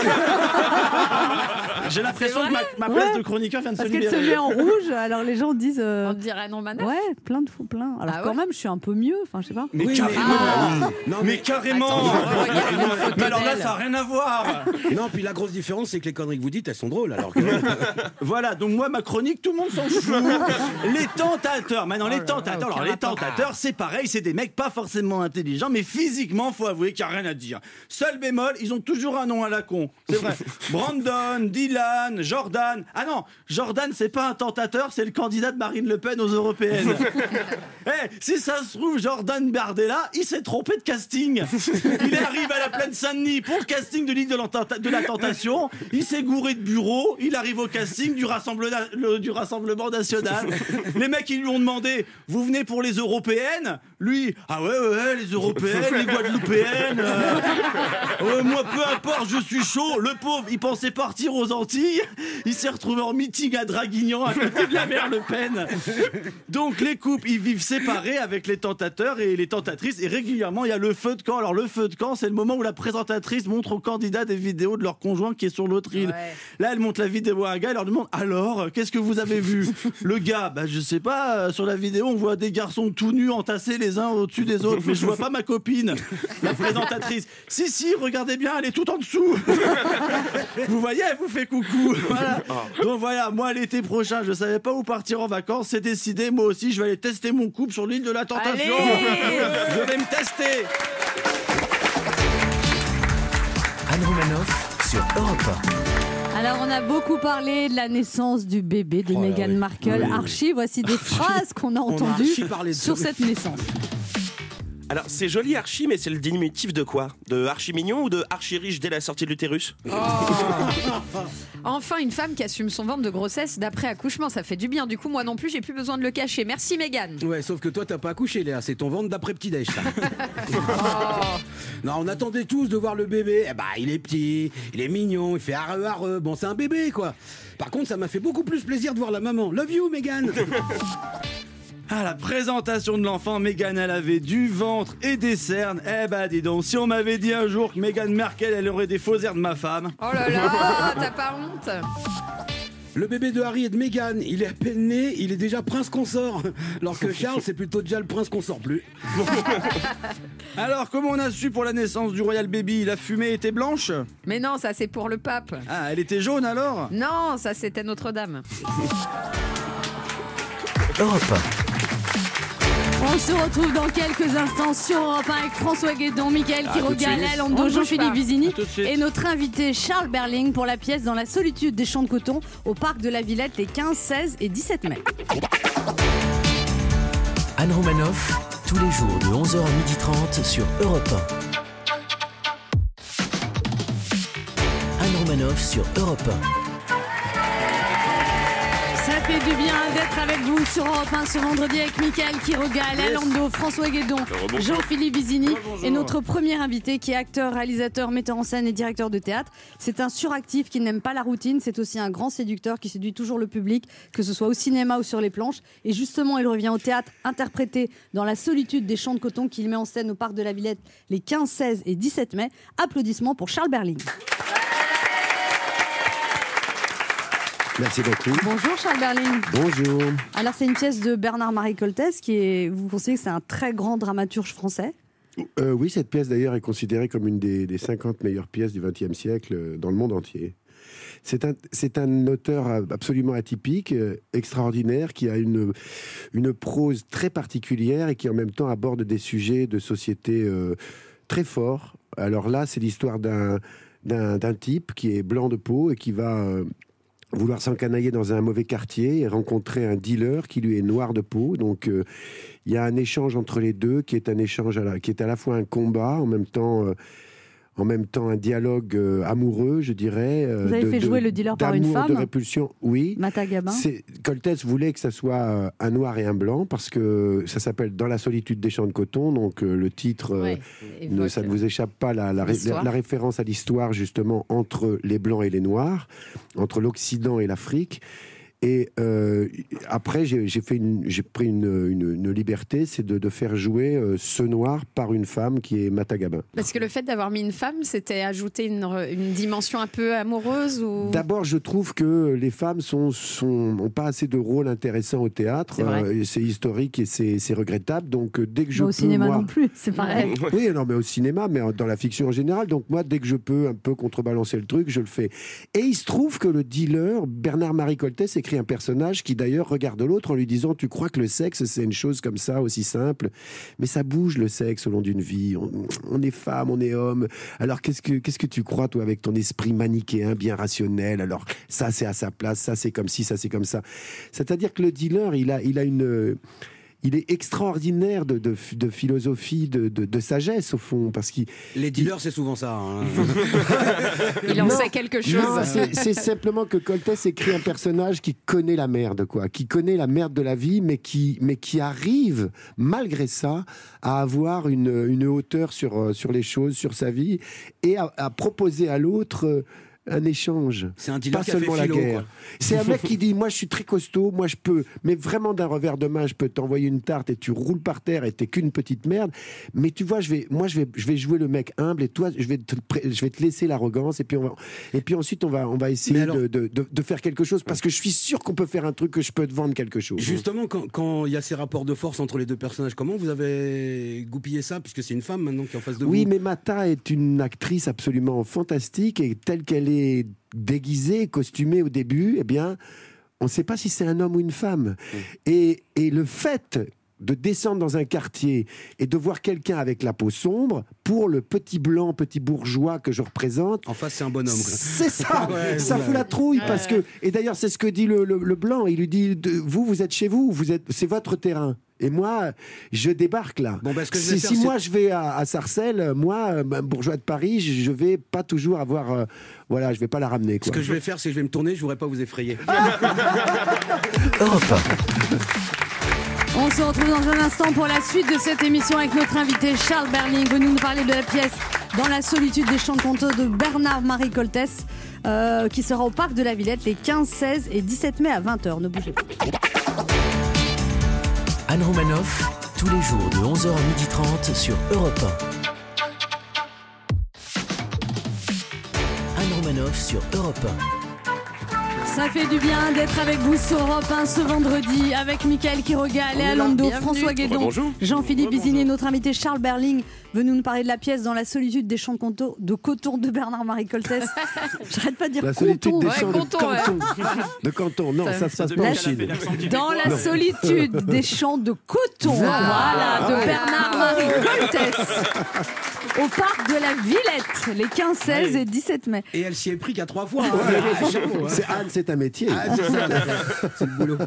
J'ai l'impression que ma, ma place Ouais. de chroniqueur vient de Parce se qu'elle se libérer. met en rouge, alors les gens disent. euh, On dirait Anne Romanoff. Ouais, plein de fous, plein. Alors Ah quand ouais même, je suis un peu mieux. Enfin, je sais pas. Mais Oui, carrément. mais- Non, Mais mais, carrément. Attends, regarde une photo Mais alors là, d'elle. ça n'a rien à voir. non, puis la grosse différence, c'est que les conneries que vous dites, elles sont drôles. Alors que... Voilà, donc moi, ma chronique, tout le monde s'en fout. Les tentateurs. Maintenant, les tentateurs. Alors, les tentateurs, c'est pareil, c'est des mecs pas forcément intelligents, mais physiquement, faut avouer qu'il n'y a rien à dire. Seul bémol, ils ont toujours un nom à la con. C'est vrai. Brandon, Dylan, Jordan. Ah non, Jordan, c'est pas un tentateur, c'est le candidat de Marine Le Pen aux européennes. Eh, si ça se trouve, Jordan Bardella, il s'est trompé de casting. Il arrive à la plaine Saint-Denis pour le casting de l'île de, l'ententa- de la tentation. tentation. Il s'est gouré de bureau. Il arrive au casting du, rassemble- le- du Rassemblement National. Les mecs, ils lui ont demandé, vous venez pour les européennes? Lui, ah ouais, ouais, ouais, les européennes, les guadeloupéennes. euh, euh, moi, peu importe, je suis chaud. Le pauvre, il pensait partir aux Antilles. Il s'est retrouvé en meeting à Draguignan, à côté de la mère Le Pen. Donc, les couples, ils vivent séparés avec les tentateurs et les tentatrices. Et régulièrement, il y a le feu de camp. Alors, le feu de camp, c'est le moment où la présentatrice montre aux candidats des vidéos de leur conjoint qui est sur l'autre île. Ouais. Là, elle montre la vidéo à un gars, elle leur demande, alors, qu'est-ce que vous avez vu? Le gars, bah, je sais pas, euh, sur la vidéo, on voit des garçons tout nus entassés les uns au-dessus des autres, mais je vois pas ma copine. La présentatrice, si, si, regardez bien, elle est tout en dessous. Vous voyez, elle vous fait coucou. Voilà. Donc voilà, moi, l'été prochain, je savais pas où partir en vacances, c'est décidé, moi aussi, je vais aller tester mon couple sur l'île de la Tentation. Allez. Je vais me tester. Anne Romanoff sur Europe un. Alors, on a beaucoup parlé de la naissance du bébé de Oh là Meghan oui. Markle. Oui, oui. Archie, voici des phrases qu'on a On a entendues archi parlé de sur ça. cette naissance. Alors, c'est joli Archie, mais c'est le diminutif de quoi? De Archie mignon ou de Archie riche dès la sortie de l'utérus? Enfin, une femme qui assume son ventre de grossesse d'après accouchement, ça fait du bien. Du coup, moi non plus, j'ai plus besoin de le cacher. Merci Mégane. Ouais, sauf que toi, t'as pas accouché, Léa. C'est ton ventre d'après petit-déj, ça. Non, on attendait tous de voir le bébé. Eh bah, il est petit, il est mignon, il fait arre arre. Bon, c'est un bébé, quoi. Par contre, ça m'a fait beaucoup plus plaisir de voir la maman. Love you, Mégane. À la présentation de l'enfant, Meghan, elle avait du ventre et des cernes. Eh bah dis donc, si on m'avait dit un jour que Meghan Markle, elle aurait des faux airs de ma femme. Oh là là, t'as pas honte? Le bébé de Harry et de Meghan, il est à peine né, il est déjà prince consort. Alors que Charles, c'est plutôt déjà le prince consort plus. Alors, comment on a su pour la naissance du Royal Baby? La fumée était blanche? Mais non, ça c'est pour le pape. Ah, elle était jaune alors? Non, ça c'était Notre-Dame. Europe un. On se retrouve dans quelques instants sur Europe un avec François Guédon, Mickaël À tout de Quiroga, suite. Léa On Lando, bouge Jean-Philippe pas. Vizini À tout de suite. et notre invité Charles Berling pour la pièce Dans la solitude des champs de coton au parc de la Villette les quinze, seize et dix-sept mai. Anne Romanoff, tous les jours de onze heures à midi trente sur Europe un. Anne Romanoff sur Europe un. Ça fait du bien d'être avec vous sur Europe un ce vendredi avec Mickaël Quiroga, Léa Lando, François Guédon, Jean-Philippe Vizini et notre premier invité qui est acteur, réalisateur, metteur en scène et directeur de théâtre. C'est un suractif qui n'aime pas la routine, c'est aussi un grand séducteur qui séduit toujours le public, que ce soit au cinéma ou sur les planches. Et justement, il revient au théâtre interprété Dans la solitude des champs de coton qu'il met en scène au parc de la Villette les quinze, seize et dix-sept mai. Applaudissements pour Charles Berling. Merci beaucoup. Bonjour Charles Berling. Bonjour. Alors c'est une pièce de Bernard-Marie Coltès qui est, vous considérez que c'est un très grand dramaturge français? Euh, oui, cette pièce d'ailleurs est considérée comme une des, des cinquante meilleures pièces du vingtième siècle euh, dans le monde entier. C'est un, c'est un auteur absolument atypique, euh, extraordinaire, qui a une, une prose très particulière et qui en même temps aborde des sujets de société euh, très forts. Alors là, c'est l'histoire d'un, d'un, d'un type qui est blanc de peau et qui va... Euh, vouloir s'encanailler dans un mauvais quartier et rencontrer un dealer qui lui est noir de peau. Donc il euh, y a un échange entre les deux qui est un échange à la, qui est à la fois un combat, en même temps, euh, en même temps un dialogue euh, amoureux, je dirais. Euh, Vous avez de, fait de, jouer le dealer par une d'amour, femme, de répulsion, oui. Mata Gabin. C'est, Coltès voulait que ça soit euh, un noir et un blanc parce que ça s'appelle Dans la solitude des champs de coton. Donc euh, le titre, euh, Ouais, ne, évoque, ça ne vous échappe pas, la, la, ré- l'histoire. la référence à l'histoire justement entre les blancs et les noirs, entre l'Occident et l'Afrique. Et euh, après, j'ai, j'ai, fait une, j'ai pris une, une, une liberté, c'est de, de faire jouer euh, ce noir par une femme qui est Mata Gabin. Parce que le fait d'avoir mis une femme, c'était ajouter une, une dimension un peu amoureuse ou... D'abord, je trouve que les femmes sont, sont, ont pas assez de rôle intéressant au théâtre. C'est vrai. Euh, c'est historique et c'est, c'est regrettable. Donc, euh, dès que je Mais au peux, cinéma moi... non plus, c'est pareil. Oui, non, mais au cinéma, mais dans la fiction en général. Donc moi, dès que je peux un peu contrebalancer le truc, je le fais. Et il se trouve que le dealer, Bernard-Marie Coltès, écrit un personnage qui d'ailleurs regarde l'autre en lui disant « Tu crois que le sexe, c'est une chose comme ça, aussi simple ? Mais ça bouge le sexe au long d'une vie. On, on est femme, on est homme. Alors qu'est-ce que, qu'est-ce que tu crois, toi, avec ton esprit manichéen, bien rationnel ? Alors ça, c'est à sa place, ça, c'est comme ci, ça, c'est comme ça. » C'est-à-dire que le dealer, il a, il a une... il est extraordinaire de, de, de philosophie, de, de, de sagesse au fond, parce qu'il les dealers, il... c'est souvent ça. Hein. Il en non, sait quelque chose. Non, c'est, c'est simplement que Coltès écrit un personnage qui connaît la merde, quoi, qui connaît la merde de la vie, mais qui, mais qui arrive malgré ça à avoir une, une hauteur sur, sur les choses, sur sa vie, et à, à proposer à l'autre un échange. C'est un dealer pas qui a fait seulement philo, la guerre. quoi. C'est un mec qui dit moi je suis très costaud, moi je peux, mais vraiment d'un revers de main je peux t'envoyer une tarte et tu roules par terre et t'es qu'une petite merde. Mais tu vois, je vais, moi je vais, je vais jouer le mec humble et toi je vais te, je vais te laisser l'arrogance et puis on va, et puis ensuite on va, on va essayer alors, de, de, de, de faire quelque chose parce que je suis sûr qu'on peut faire un truc que je peux te vendre quelque chose. Justement, quand, quand il y a ces rapports de force entre les deux personnages, comment vous avez goupillé ça puisque c'est une femme maintenant qui est en face de oui, vous. Oui, mais Mata est une actrice absolument fantastique et telle qu'elle est déguisée, costumée au début, eh bien, on ne sait pas si c'est un homme ou une femme. Mmh. Et, et le fait de descendre dans un quartier et de voir quelqu'un avec la peau sombre, pour le petit blanc, petit bourgeois que je représente... En face, c'est un bonhomme. C'est ça, ouais, ça fout la trouille. Ouais. Parce que, et d'ailleurs, c'est ce que dit le, le, le blanc. Il lui dit, de, vous, vous êtes chez vous, vous êtes, c'est votre terrain. Et moi, je débarque là. Bon, bah, ce que je si faire, si moi je vais à, à Sarcelles, moi, un bourgeois de Paris, je ne vais pas toujours avoir... Euh, voilà, je ne vais pas la ramener. Quoi. Ce que je vais faire, c'est que je vais me tourner, je ne voudrais pas vous effrayer. Europe un. On se retrouve dans un instant pour la suite de cette émission avec notre invité Charles Berling, venu nous parler de la pièce Dans la solitude des chants de Conto de Bernard-Marie Coltès, euh, qui sera au Parc de la Villette les quinze, seize et dix-sept mai à vingt heures. Ne bougez pas. Anne Romanoff, tous les jours de onze heures à midi trente sur Europe un. Anne Romanoff sur Europe un. Ça fait du bien d'être avec vous sur Europe un ce vendredi avec Mickaël Quiroga, Léa Lando, François Guédon, Jean-Philippe Bizini, notre invité Charles Berling, venu nous parler de la pièce Dans la solitude des champs de coton de, coton de Bernard-Marie Coltès. J'arrête pas de dire la solitude Conton. des Ouais, champs Conton, de ouais. Canton. De Canton, non, ça, ça se passe pas en Chine. Dans la non. solitude des champs de coton, voilà, ah, de ouais. Bernard-Marie Coltès. Au Parc de la Villette, les quinze, seize et dix-sept mai. Et elle s'y est pris qu'à trois fois. Hein. Ouais, ah, chapeau, hein. C'est Anne, c'est un métier. Ah, c'est ça, c'est le boulot.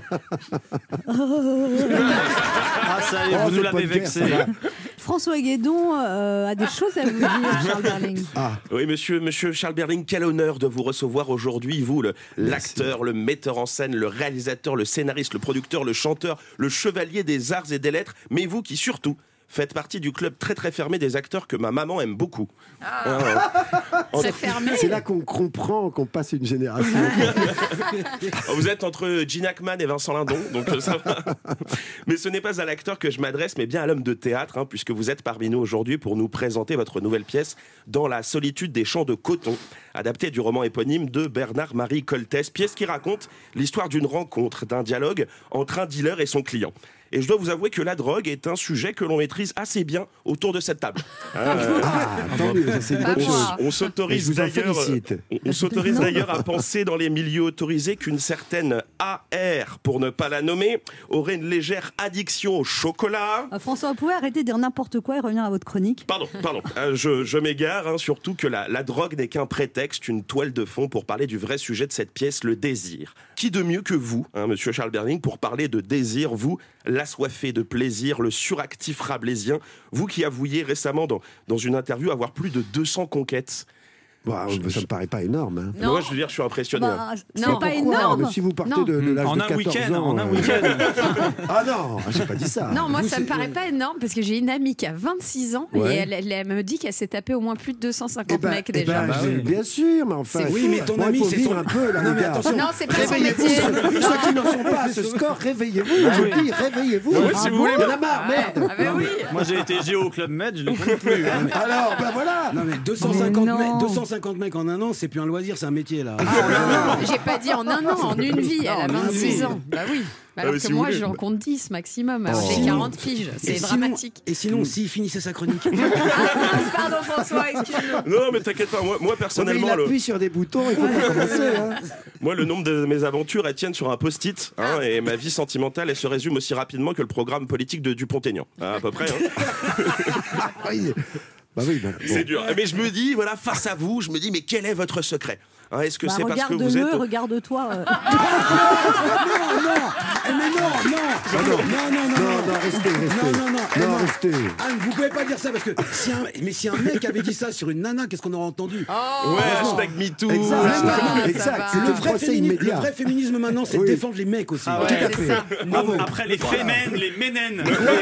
Ah, ça y est, oh, vous nous l'avez vexé. François Guédon euh, a des choses à vous dire, Charles Berling. Ah. Oui, monsieur, monsieur Charles Berling, quel honneur de vous recevoir aujourd'hui, vous, le, l'acteur, le metteur en scène, le réalisateur, le scénariste, le producteur, le chanteur, le chevalier des arts et des lettres, mais vous qui, surtout, faites partie du club très très fermé des acteurs que ma maman aime beaucoup. Ah. Euh, c'est fermé. C'est là qu'on comprend qu'on passe une génération. Vous êtes entre Gene Hackman et Vincent Lindon, donc ça va. Mais ce n'est pas à l'acteur que je m'adresse, mais bien à l'homme de théâtre, hein, puisque vous êtes parmi nous aujourd'hui pour nous présenter votre nouvelle pièce Dans la solitude des champs de coton, adaptée du roman éponyme de Bernard-Marie Coltès, pièce qui raconte l'histoire d'une rencontre, d'un dialogue entre un dealer et son client. Et je dois vous avouer que la drogue est un sujet que l'on maîtrise assez bien autour de cette table. Euh, ah, tant mieux, ça c'est une bonne chose. On, on s'autorise d'ailleurs, on, on s'autorise d'ailleurs à penser dans les milieux autorisés qu'une certaine A R, pour ne pas la nommer, aurait une légère addiction au chocolat. Euh, François, vous pouvez arrêter de dire n'importe quoi et revenir à votre chronique. Pardon, pardon. Euh, je, je m'égare, hein, surtout que la, la drogue n'est qu'un prétexte, une toile de fond pour parler du vrai sujet de cette pièce, le désir. Qui de mieux que vous, hein, monsieur Charles Berling, pour parler de désir, vous, l'assoiffé de plaisir, le suractif rabelaisien, vous qui avouiez récemment dans, dans une interview avoir plus de deux cents conquêtes. Bah, je, ça me paraît pas énorme. Hein. Moi, je veux dire, je suis impressionné. Bah, c'est pas énorme. Mais si vous partez de, de l'âge en de un quatorze week-end, ans, en un euh... week-end. Ah non, j'ai pas dit ça. Non, moi, vous, ça c'est... me paraît pas énorme parce que j'ai une amie qui a vingt-six ans ouais. et elle, elle, elle me dit qu'elle s'est tapée au moins plus de deux cent cinquante eh ben, mecs eh déjà. Ben, bah, oui. Bien sûr, mais enfin. C'est oui, mais ton ami, c'est son un peu là. Non, mais attention. Non, c'est pas son métier. Ceux qui n'en sont pas à ce score, réveillez-vous. Je dis, réveillez-vous. Si vous voulez, il y en a marre, merde. Moi, j'ai été G O au Club Med, je ne compte plus. Alors, ben voilà. Non, mais deux cent cinquante mecs en un an, c'est plus un loisir, c'est un métier là. Ah, non, non, j'ai pas dit en un an, en une vie. Elle a vingt-six ans. Bah oui. Alors ah, que si moi, j'en compte dix maximum. Alors, oh. J'ai quarante piges. C'est et dramatique. Sinon, et sinon, s'il finissait sa chronique. Ah, pardon, François, excuse-moi. Non, mais t'inquiète pas. Moi, moi personnellement. Il appuie le... sur des boutons, il faut pas commencer. Hein. Moi, le nombre de mes aventures, elles tiennent sur un post-it. Hein, et ma vie sentimentale, elle se résume aussi rapidement que le programme politique de Dupont-Aignan. À peu près. Hein. Oui. Bah oui, bah, bon. C'est dur. Mais je me dis, voilà, face à vous, je me dis, mais quel est votre secret? Hein, est-ce que Bah, c'est parce que vous regarde-le, êtes... regarde-toi. euh. Non, non, eh, mais non, non, Ah non. non, non, non, Non, non, restez, restez. non, non, non, eh, Non, non. restez. Anne, vous pouvez pas dire ça parce que si un, mais si un mec avait dit ça sur une nana, qu'est-ce qu'on aurait entendu? Ouais, hashtag MeToo. Exact, va, ça exact. va. C'est Le le vrai, procès fémini- le immédiat. vrai féminisme maintenant, c'est Oui. de défendre les mecs aussi. Ah ouais, Tout à c'est fait. ça. Bravo. Après les fémènes, les ménènes.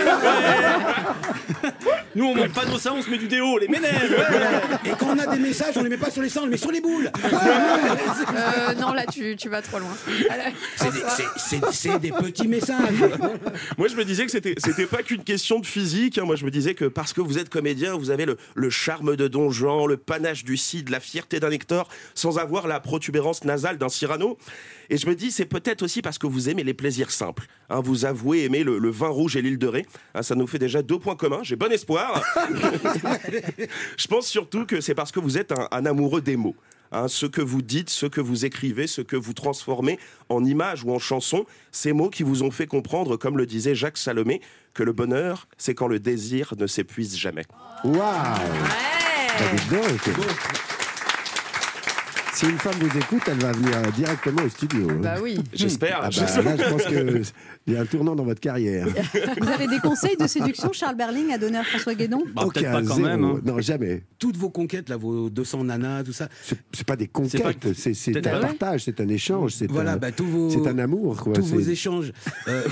Nous on monte pas nos seins, on se met du déo, les ménènes. Et quand on a des messages, on les met pas sur les seins, on les met sur les boules. Euh, non, là, tu, tu vas trop loin. Allez, C'est des- François. c'est- c'est- c'est des petits messages. Moi, je me disais que c'était, c'était pas qu'une question de physique. hein. Moi, je me disais que parce que vous êtes comédien, vous avez le, le charme de Don Juan, le panache du Cid, la fierté d'un Hector, sans avoir la protubérance nasale d'un Cyrano. Et je me dis, c'est peut-être aussi parce que vous aimez les plaisirs simples. hein. Vous avouez aimer le, le vin rouge et l'île de Ré. hein. Ça nous fait déjà deux points communs. J'ai bon espoir. Je pense surtout que c'est parce que vous êtes un, un amoureux des mots. Hein, ce que vous dites, ce que vous écrivez, ce que vous transformez en images ou en chansons, ces mots qui vous ont fait comprendre, comme le disait Jacques Salomé, que le bonheur, c'est quand le désir ne s'épuise jamais. Waouh. Ouais. Bah, dis donc. Si une femme vous écoute, elle va venir directement au studio. hein. Bah oui. J'espère. Ah bah, j'espère. là, je pense qu'il y a un tournant dans votre carrière. Vous avez des conseils de séduction, Charles Berling, à donner à François Guédon? Bah, peut-être Aucun, pas quand zéro. même. hein. Non, jamais. Toutes vos conquêtes, là, vos deux cents nanas, tout ça. C'est c'est pas des C'est pas- conquêtes, c'est c'est Peut-être- un ouais. partage, c'est un échange, c'est Voilà, un, bah, tous vos, c'est un amour. Quoi. tous vos C'est- échanges. Euh,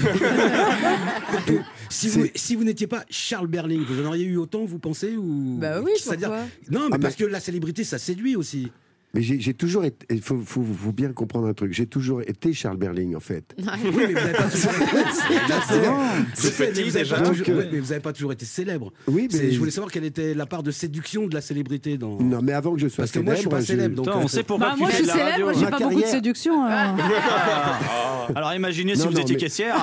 si vous, C'est- si vous n'étiez pas Charles Berling, vous en auriez eu autant, vous pensez ou... Bah oui, C'est-à-dire- pourquoi Non, mais Ah, parce mais- que la célébrité, ça séduit aussi. Mais j'ai j'ai toujours été. Il faut, faut, faut bien comprendre un truc. J'ai toujours été Charles Berling, en fait. Oui, mais vous n'avez pas toujours été... C'est petit, vous avez déjà. pas toujours- Donc, euh, ouais, mais vous n'avez pas toujours été célèbre. Oui, C'est- mais. Je voulais savoir quelle était la part de séduction de la célébrité dans... Non, mais avant que je sois Parce que moi, je suis pas célèbre, donc... Putain, euh, on sait pourquoi Bah, tu moi, je fais suis de la célèbre, radio. j'ai Ma pas beaucoup de carrière- séduction. alors. Ah. Alors imaginez si Non, vous non, étiez mais- caissière.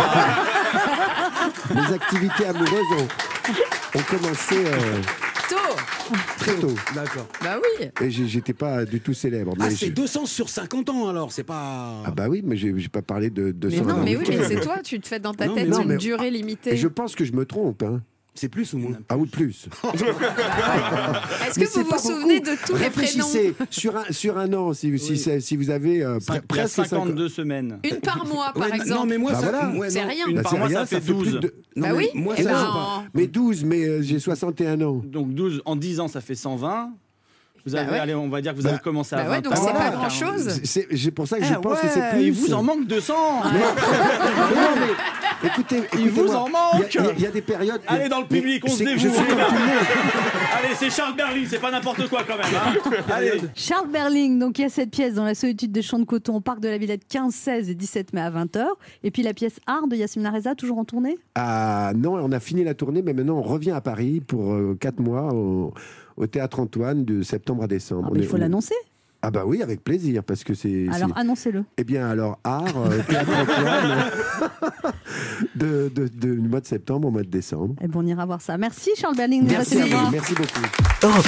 Mes activités amoureuses ont, ont commencé euh, Tôt. très tôt. D'accord. Bah oui. Et j'ai- j'étais pas du tout célèbre. Ah, mais c'est j'ai- deux cents sur cinquante ans, alors, c'est pas... Ah bah oui, mais j'ai j'ai pas parlé de, de Mais ça non, dans mais le oui, film. mais c'est toi, tu te fais dans ta Non, tête mais non, une mais- durée limitée. Et je pense que je me trompe. Hein. C'est plus ou moins? Ah oui, plus. Est-ce Mais que c'est vous vous pas souvenez beaucoup. de tous les prénoms? Réfléchissez, sur un, sur un an, si, si, Oui. si vous avez euh, Cinq- pre- il y a presque cinquante-deux semaines. Une par mois, par Ouais, exemple. Non, mais moi, Bah ça... voilà. ouais, C'est non. rien. Une Bah, par c'est mois, rien, ça fait fait plus douze. de- Non, Bah mais oui. Moi, Eh ça... ben, c'est pas- Mais douze, mais euh, j'ai soixante et un ans. Donc douze, en dix ans, ça fait cent vingt. Vous Bah avez, ouais. allez, on va dire que vous Bah, avez commencé à bah ouais, vingt donc ans. c'est pas Voilà. grand-chose. C'est- C'est c'est pour ça que je Eh pense que ouais, c'est plus. Il vous en manque deux cents. Mais- Mais non, mais écoutez, Il vous écoutez-moi, en manque. Il y a- il y, a des périodes. Allez dans le mais public, on se c'est- dévoue. Je suis comme tout le monde. Allez, c'est Charles Berling, c'est pas n'importe quoi quand même. hein. Allez. Charles Berling, donc il y a cette pièce dans la solitude des champs de coton au parc de la Villette quinze, seize et dix-sept mai à vingt heures. Et puis la pièce Art de Yasmina Reza, toujours en tournée? Ah non, on a fini la tournée, mais maintenant on revient à Paris pour euh, quatre mois au, au Théâtre Antoine de septembre à décembre. Ah, On mais est- il faut on- l'annoncer. Ah bah oui, avec plaisir, parce que c'est... Alors c'est- annoncez-le. Eh bien, alors, art, euh, Théâtre Antoine, de, de, de- du mois de septembre au mois de décembre. Et bon, on ira voir ça. Merci Charles Berling de Merci passer à nous vous, voir. merci beaucoup. Europe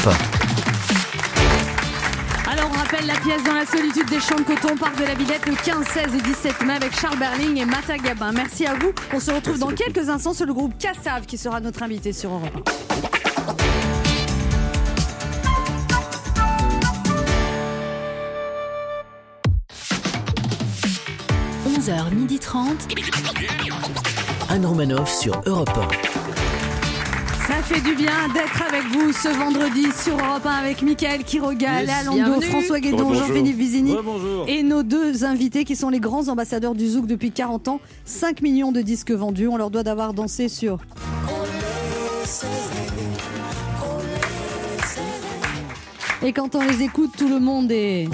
Alors on rappelle la pièce dans la solitude des champs de coton au parc de la Villette le quinze, seize et dix-sept mai avec Charles Berling et Mata Gabin. Merci à vous. On se retrouve Merci dans beaucoup. quelques instants sur le groupe Cassav qui sera notre invité sur Europe un. onze heures trente. Anne Romanoff sur Europe un. Ça fait du bien d'être avec vous ce vendredi sur Europe un avec Mickaël Quiroga, Yes. Léa Lando, Bienvenue. François Guédon, Rebonjour. Jean-Philippe Vizini. Bonjour. Et nos deux invités qui sont les grands ambassadeurs du Zouk depuis quarante ans. cinq millions de disques vendus. On leur doit d'avoir dansé sur... Et quand on les écoute, tout le monde est...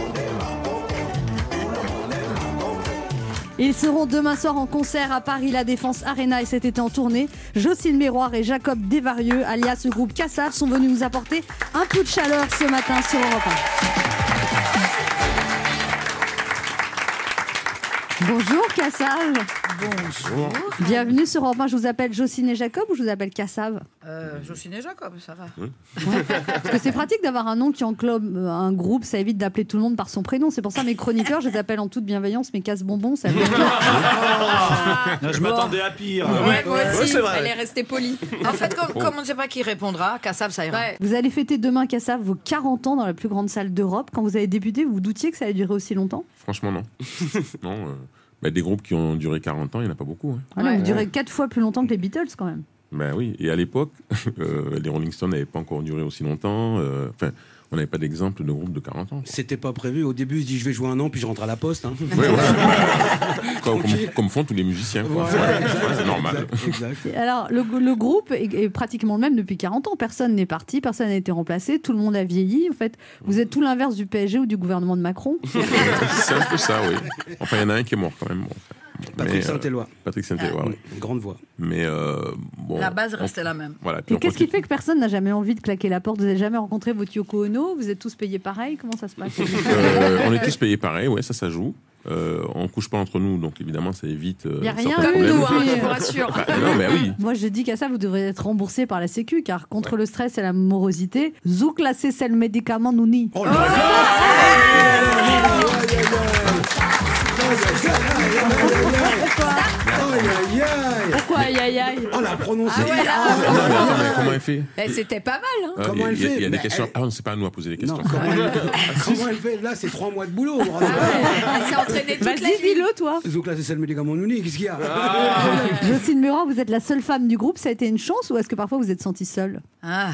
Ils seront demain soir en concert à Paris La Défense Arena et cet été en tournée. Jocelyne Méroir et Jacob Desvarieux, alias le groupe Cassav, sont venus nous apporter un peu de chaleur ce matin sur Europe un. Bonjour Cassav. Bonjour. Bienvenue sur Europe un. Je vous appelle Jocelyne et Jacob ou je vous appelle Cassav? Euh, Jocelyne et Jacob, ça va. Ouais. Parce que c'est pratique d'avoir un nom qui englobe un groupe, ça évite d'appeler tout le monde par son prénom. C'est pour ça mes chroniqueurs, je les appelle en toute bienveillance mes casse-bonbons. Ça veut dire... Je m'attendais à pire. Ouais, moi aussi, Ouais, c'est vrai. elle est restée polie. En fait, comme, comme on ne sait pas qui répondra, Cassav, ça ira. Ouais. Vous allez fêter demain, Cassav, vos quarante ans dans la plus grande salle d'Europe. Quand vous avez débuté, vous vous doutiez que ça allait durer aussi longtemps? Franchement, non. non euh, bah, des groupes qui ont duré quarante ans, il n'y en a pas beaucoup. Hein. Voilà, Ouais. vous durez quatre fois plus longtemps que les Beatles quand même. Ben oui, et à l'époque, euh, les Rolling Stones n'avaient pas encore duré aussi longtemps. euh, Enfin, on n'avait pas d'exemple de groupe de quarante ans. C'était pas prévu. Au début, il se dit je vais jouer un an, puis je rentre à la poste. Hein. Ouais, voilà. Quoi, comme, comme font tous les musiciens. Quoi. Voilà, Ouais, exact, ouais, c'est normal. Exact. Et alors, le, le groupe est, est pratiquement le même depuis quarante ans. Personne n'est parti, personne n'a été remplacé, tout le monde a vieilli. En fait, vous êtes tout l'inverse du P S G ou du gouvernement de Macron. C'est un peu ça, oui. Enfin, il y en a un qui est mort quand même. Bon, enfin. Patrick Mais, euh, Saint-Éloi. Patrick Saint-Éloi, oui. Une grande voix. Mais euh, bon. La base on- restait la même. Voilà. Puis Et on qu'est-ce qui continue. fait que personne n'a jamais envie de claquer la porte? Vous n'avez jamais rencontré votre Yoko Ono? Vous êtes tous payés pareil? Comment ça se passe? Euh, on est tous payés pareil, ouais, ça, ça joue. Euh, on couche pas entre nous, donc évidemment, ça évite. Euh, Il n'y a rien certains eu, problèmes. nous, hein, je vous rassure. Bah, non, mais oui. Moi, je dis qu'à ça, vous devrez être remboursé par la Sécu, car contre le stress et la morosité, zouk la c'est le médicament nous nie. Oh là Pourquoi aïe aïe aïe? Oh la prononciation. Ah ouais, là. Ah, Non, mais attends, mais comment elle fait Eh, c'était pas mal, hein. Ah, Comment il y a- elle il y a- fait Il y a des Bah, questions. elle- Ah, c'est pas à nous à poser des questions. Non, comment elle, comment elle fait? Là, c'est trois mois de boulot. Elle s'est entraînée toute la Vas-y, nuit. dis-le, toi. Donc là, c'est le médicament Nouni. Qu'est-ce qu'il y a? Jocelyne Murat, vous êtes la seule femme du groupe. Ça a été une chance ou est-ce que parfois vous êtes sentie seule? Ah.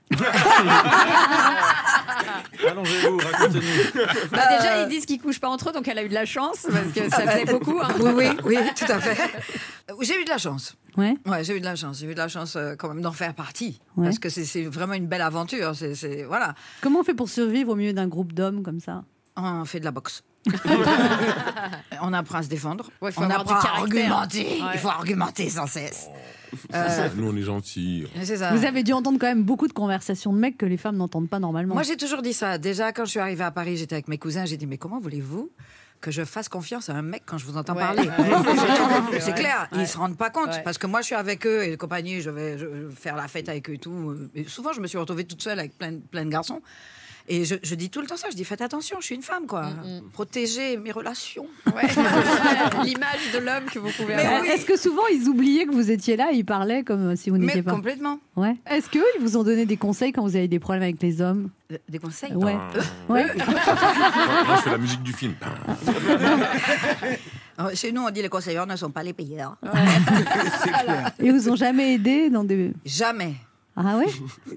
Allongez-vous, racontez-nous. Bah, déjà, ils disent qu'ils couchent pas entre eux, donc elle a eu de la chance, parce que ça faisait beaucoup. Hein. Oui, oui, oui, tout à fait. Euh, J'ai eu de la chance. Ouais. Ouais, j'ai eu de la chance. J'ai eu de la chance euh, quand même d'en faire partie. Ouais. Parce que c'est- c'est vraiment une belle aventure. C'est, c'est- voilà. Comment on fait pour survivre au milieu d'un groupe d'hommes comme ça? On fait de la boxe. On apprend à se défendre. Ouais, faut on avoir apprend du à caractère. argumenter. Ouais. Il faut argumenter sans cesse. Nous, on est gentils. C'est ça. Vous avez dû entendre quand même beaucoup de conversations de mecs que les femmes n'entendent pas normalement. Moi, j'ai toujours dit ça. Déjà, quand je suis arrivée à Paris, j'étais avec mes cousins. J'ai dit, mais comment voulez-vous que je fasse confiance à un mec quand je vous entends Ouais. parler? Ouais. C'est clair, ils Ouais. se rendent pas compte. Ouais. Parce que moi, je suis avec eux et compagnie, je vais, je vais faire la fête avec eux et tout. Et souvent, je me suis retrouvée toute seule avec plein, de- plein de garçons. Et je, je dis tout le temps ça, je dis faites attention, je suis une femme, quoi. Protégez mes relations. Ouais. L'image de l'homme que vous pouvez Mais avoir. oui. Est-ce que souvent ils oubliaient que vous étiez là et ils parlaient comme si vous Mais n'étiez pas? complètement. Ouais. Est-ce qu'eux, ils vous ont donné des conseils quand vous avez des problèmes avec les hommes? Euh, Des conseils Ouais. Ah. Ouais. Moi, je fais la musique du film. Euh, Chez nous, on dit les conseillers ne sont pas les payeurs. Et ils vous ont jamais aidé dans des... Jamais. Ah ouais?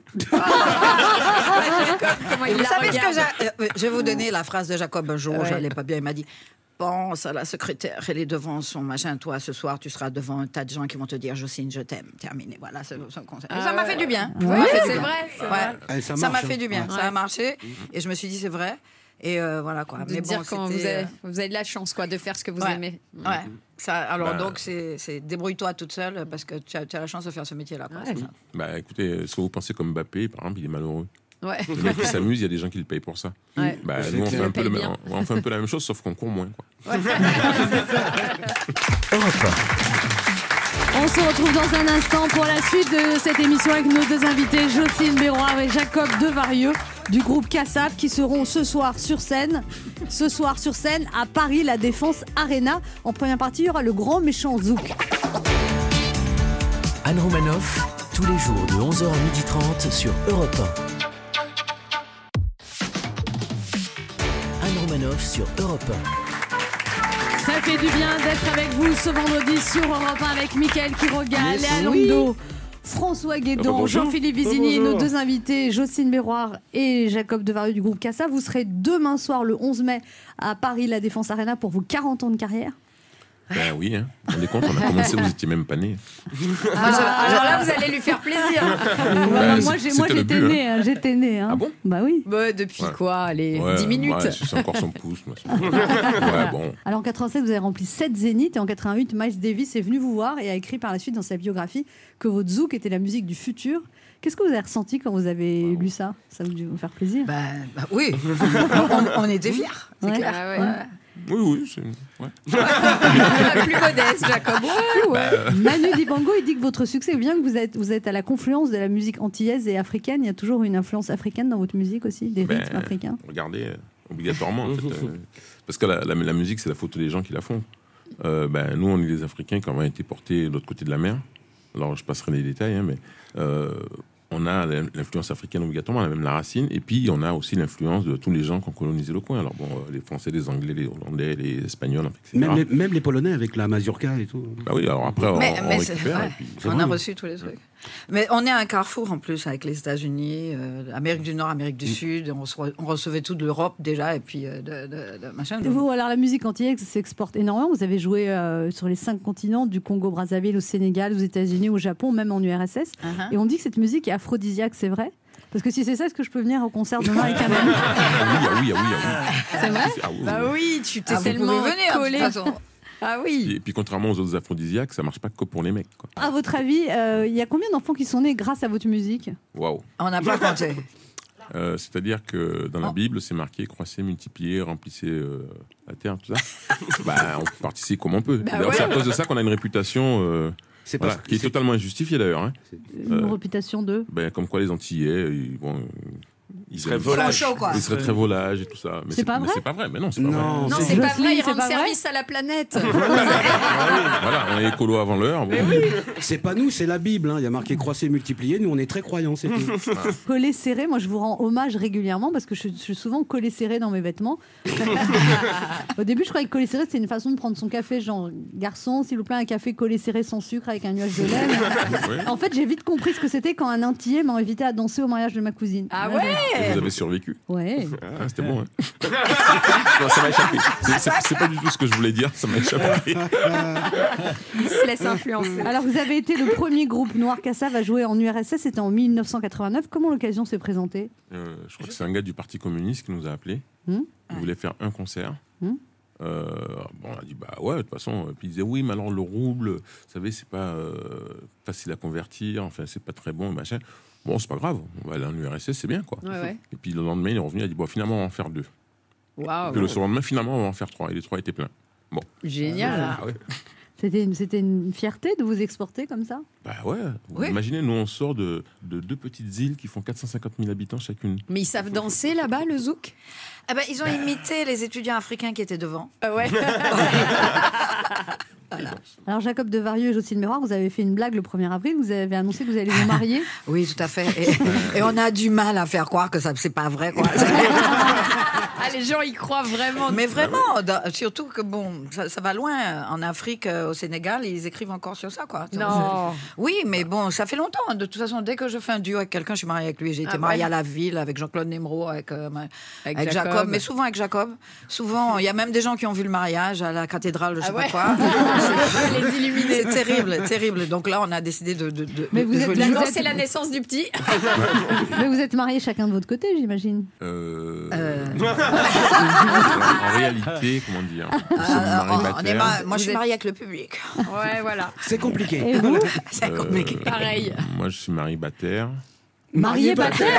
Comment Et il vous la savez ce que regarde. j'ai... euh, Je vais vous donner la phrase de Jacob un jour, Ouais. j'allais pas bien, il m'a dit pense à la secrétaire, elle est devant son machin, toi ce soir tu seras devant un tas de gens qui vont te dire Jocelyne je t'aime, terminé, voilà c'est son conseil. Et Ah ça m'a ouais. fait du bien. Ouais, Ça m'a fait c'est du bien. vrai, c'est Ouais. vrai. Eh, ça Ça m'a marche, fait hein. du bien, Ouais. ça a marché et je me suis dit c'est vrai et euh, voilà quoi. De Mais dire bon, quand vous c'était, avez, vous avez de la chance quoi, de faire ce que vous Ouais. aimez. euh, ouais. Ça, alors Bah. donc c'est, c'est débrouille-toi toute seule parce que tu as, tu as la chance de faire ce métier là. Quoi, c'est ça. Bah écoutez, est-ce que vous pensez comme Mbappé, par exemple, il est malheureux? Ouais. Le mec qui s'amuse, il y a des gens qui le payent pour ça. Ouais. Bah, C'est nous, on fait, clair. un peu le Paye même, bien. on fait un peu la même chose, sauf qu'on court moins. Quoi. On se retrouve dans un instant pour la suite de cette émission avec nos deux invités, Jocelyne Béroir et Jacob Devarieux du groupe Cassav qui seront ce soir sur scène. Ce soir sur scène à Paris, la Défense Arena. En première partie, il y aura le grand méchant Zouk. Anne Romanoff, tous les jours de onze heures à midi trente sur Europe un. Anne Romanoff sur Europe un. Ça fait du bien d'être avec vous ce vendredi sur Europe un avec Mickaël Quiroga, Yes, Léa oui. Londo, François Guédon, Ah bah bonjour. Jean-Philippe Vizini et Bonjour. nos deux invités, Jocelyne Béroir et Jacob Devarieux du groupe Cassav. Vous serez demain soir, le onze mai, à Paris, la Défense Arena pour vos quarante ans de carrière. Ben oui, hein. Vous vous rendez compte, on a commencé, vous étiez même pas nés. Ah, alors là, vous allez lui faire plaisir. Voilà, Bah, moi, j'ai, moi c'était le j'étais but, née, hein, j'étais née. Hein. Ah bon? Bah oui. Bah, depuis Ouais. quoi les Ouais, dix minutes. ouais, c'est encore son pouce. Moi. Ouais, bon. Alors en quatre-vingt-sept, vous avez rempli sept zéniths et en quatre-vingt-huit, Miles Davis est venu vous voir et a écrit par la suite dans sa biographie que votre zouk était la musique du futur. Qu'est-ce que vous avez ressenti quand vous avez lu ça? Ça a dû vous faire plaisir. Bah, bah oui, on, on était fiers, c'est Ouais. clair. Ah ouais. Ouais. Oui, oui, c'est. Ouais. Plus modeste, Jacob. Ouais, ouais. Bah, Manu Dibango, il dit que votre succès vient que vous êtes, vous êtes à la confluence de la musique antillaise et africaine. Il y a toujours une influence africaine dans votre musique aussi, des ben, rythmes africains. Regardez, euh, obligatoirement. En fait, euh, parce que la, la, la musique, c'est la faute des gens qui la font. Euh, ben, nous, on est des Africains qui ont été portés de l'autre côté de la mer. Alors, je passerai les détails, hein, mais euh, on a l'influence africaine obligatoirement, on a même la racine, et puis on a aussi l'influence de tous les gens qui ont colonisé le coin. Alors bon, euh, les Français, les Anglais, les Hollandais, les Espagnols, et cetera. Même les, même les Polonais avec la mazurka et tout. Bah oui, alors après, mais, on, mais on récupère. ouais, et puis, on vrai. a reçu tous les trucs. Mais on est à un carrefour en plus avec les États-Unis, euh, Amérique du Nord, Amérique du Sud. On, se re, on recevait tout de l'Europe déjà, et puis euh, de, de, de machin. Et vous, alors la musique antillaise s'exporte énormément. Vous avez joué euh, sur les cinq continents, du Congo-Brazzaville au Sénégal, aux États-Unis, au Japon, même en U R S S. Uh-huh. Et on dit que cette musique est aphrodisiaque, c'est vrai? Parce que si c'est ça, est-ce que je peux venir au concert demain avec un ami? Ah oui, ah oui, ah oui, ah oui. C'est vrai? Ah oui, Bah oui, tu t'es Ah, vous tellement pouvez venir, collé. de toute façon. Ah oui. Et puis contrairement aux autres aphrodisiaques, ça marche pas que pour les mecs. Quoi. À votre avis, il euh, y a combien d'enfants qui sont nés grâce à votre musique? Waouh. On n'a pas compté. Euh, c'est-à-dire que dans la Oh. Bible, c'est marqué croissez, multipliez, remplissez euh, la terre, tout ça. Bah, on participe comme on peut. Bah D'ailleurs, ouais. c'est à cause de ça qu'on a une réputation euh, C'est voilà, parce- qui est c'est- totalement injustifiée d'ailleurs. Hein. Une Euh, réputation de... ben, comme quoi les Antillais, ils, bon, ils seraient aiment- volages. Trop chaud, quoi. Ils seraient très volages et tout ça. Mais C'est pas mais vrai c'est pas vrai. Mais non, c'est pas Non, vrai. Non, c'est- c'est pas Jocelyne, vrai, ils c'est rendent pas vrai service à la planète. Voilà, on est écolo avant l'heure. Bon. C'est pas nous, c'est la Bible. hein. Il y a marqué croissez, multipliez. Nous, on est très croyants, c'est tout. Collé serré, moi je vous rends hommage régulièrement parce que je, je suis souvent collé serré dans mes vêtements. Au début, je croyais que collé serré c'était une façon de prendre son café, genre garçon, s'il vous plaît, un café collé serré sans sucre avec un nuage de lait. Ouais. En fait, j'ai vite compris ce que c'était quand un Antillais m'a invité à danser au mariage de ma cousine. Ah Là, ouais. Et vous avez survécu. j'ai- Ouais. Ah, c'était bon. Hein. Non, ça m'a échappé. C'est- C'est c'est pas du tout ce que je voulais dire. Ça m'a échappé. Il se laisse influencer. Alors, vous avez été le premier groupe Noir Cassav à jouer en U R S S, c'était en mille neuf cent quatre-vingt-neuf. Comment l'occasion s'est présentée? Euh, je crois que c'est un gars du Parti communiste qui nous a appelés. Hmm. Il voulait faire un concert. Hmm. Euh, bon, on a dit bah ouais, de toute façon. Puis il disait oui, mais alors le rouble, vous savez, c'est pas euh, facile à convertir. Enfin, c'est pas très bon, machin. Bon, c'est pas grave. On va aller en U R S S, c'est bien quoi. Ouais, ouais. Et puis le lendemain, il est revenu, il a dit bon, finalement, on va en faire deux. Waouh. Puis le surlendemain, finalement, on va en faire trois. Et les trois étaient pleins. Bon. Génial. Ah ouais. C'était une, c'était une fierté de vous exporter comme ça? Bah ouais. Vous Oui. imaginez, nous, on sort de, de deux petites îles qui font quatre cent cinquante mille habitants chacune. Mais ils savent danser là-bas, le zouk? Ah ben, ils ont imité les étudiants africains qui étaient devant. Ah ouais. Alors Jacob Devarieux et Jocelyne Méroir, vous avez fait une blague le premier avril, vous avez annoncé que vous allez vous marier. Oui, tout à fait. Et, et on a du mal à faire croire que ça c'est pas vrai, quoi. Ah, les gens y croient vraiment. Mais vraiment, dans- surtout que bon, ça, ça va loin. En Afrique, euh, au Sénégal, ils écrivent encore sur ça, quoi. Non. Oui, mais bon, ça fait longtemps. De toute façon, dès que je fais un duo avec quelqu'un, je suis mariée avec lui. J'ai été Ah mariée ouais. à la ville avec Jean-Claude Nemro, avec, euh, ma- Avec avec Jacob. Jacob. mais souvent avec Jacob. Souvent, il y a même des gens qui ont vu le mariage à la cathédrale, je sais Ah ouais. pas quoi. Les illuminés. C'est terrible, terrible. Donc là, on a décidé de. de, de Mais de vous êtes jouer la le- Vous Non, êtes- c'est la naissance du petit. Mais vous êtes mariés chacun de votre côté, j'imagine. Euh... Euh, En réalité, comment dire nous sommes euh, on- on est mariés ma- baptêmes. moi, je suis êtes- mariée avec le public. Ouais, voilà. C'est compliqué. Et vous? C'est Euh, compliqué. Pareil. Moi, je suis marié-bataire. Marié bataire?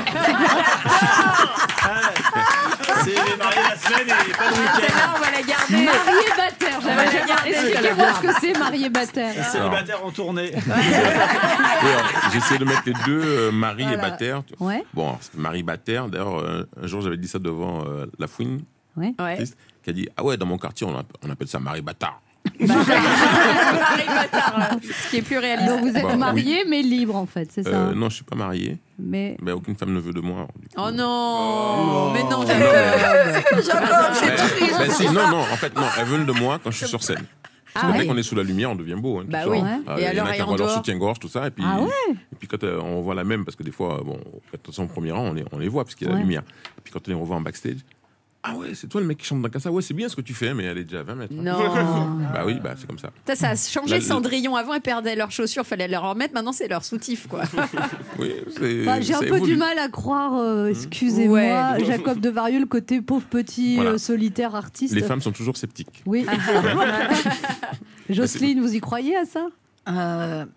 C'est les mariés la semaine et pas le week-end. Celle-là, on va la garder. Marié bataire, On va j'avais la jamais- garder, Expliquez-moi ce que c'est marié bataire. Célibataire en tournée. Oui, alors, j'essaie de mettre les deux, euh, mari et Voilà. bataire. Ouais. Bon, c'est mari-bataire. D'ailleurs, euh, un jour, j'avais dit ça devant euh, la fouine, Ouais. Ouais. artiste, qui a dit ah ouais, dans mon quartier, on, app- on appelle ça mari-bâtard. Pareil, bâtard, euh, ce qui est plus réaliste. Donc vous êtes Bah, marié mais libre en fait, c'est ça? Euh, non, je suis pas marié, Mais mais aucune femme ne veut de moi. alors, du coup. Oh non. Mais non, Non, Jacob. Jacob, c'est Ben, triste. ben, si, non, non, en fait, non, elles veulent de moi quand je suis sur scène. Parce Ah que dès oui. qu'on est sous la lumière, on devient beau. Hein, tout Bah ça. oui. Ah, Et il y en alors, a et qui en envoient leur dehors soutien-gorge, tout ça. Et puis, Ah ouais. et puis quand euh, on voit la même, parce que des fois, bon, quand on est au premier rang, on, est, on les voit, parce qu'il y a Ouais. la lumière. Et puis quand on les revoit en backstage, ah ouais, c'est toi le mec qui chante dans Casa. Ouais, c'est bien ce que tu fais, mais elle est déjà à vingt mètres. Non. Bah oui, bah c'est comme ça. Ça, ça a changé. La- Cendrillon, avant, elles perdaient leurs chaussures, fallait leur remettre. Maintenant, c'est leur soutif, quoi. Oui, c'est. Enfin, j'ai un ça peu évolue. du mal à croire, euh, excusez-moi, Ouais. Jacob Devarieux, le côté pauvre petit Voilà. euh, solitaire artiste. Les femmes sont toujours sceptiques. Oui. Jocelyne, vous y croyez à ça? Euh,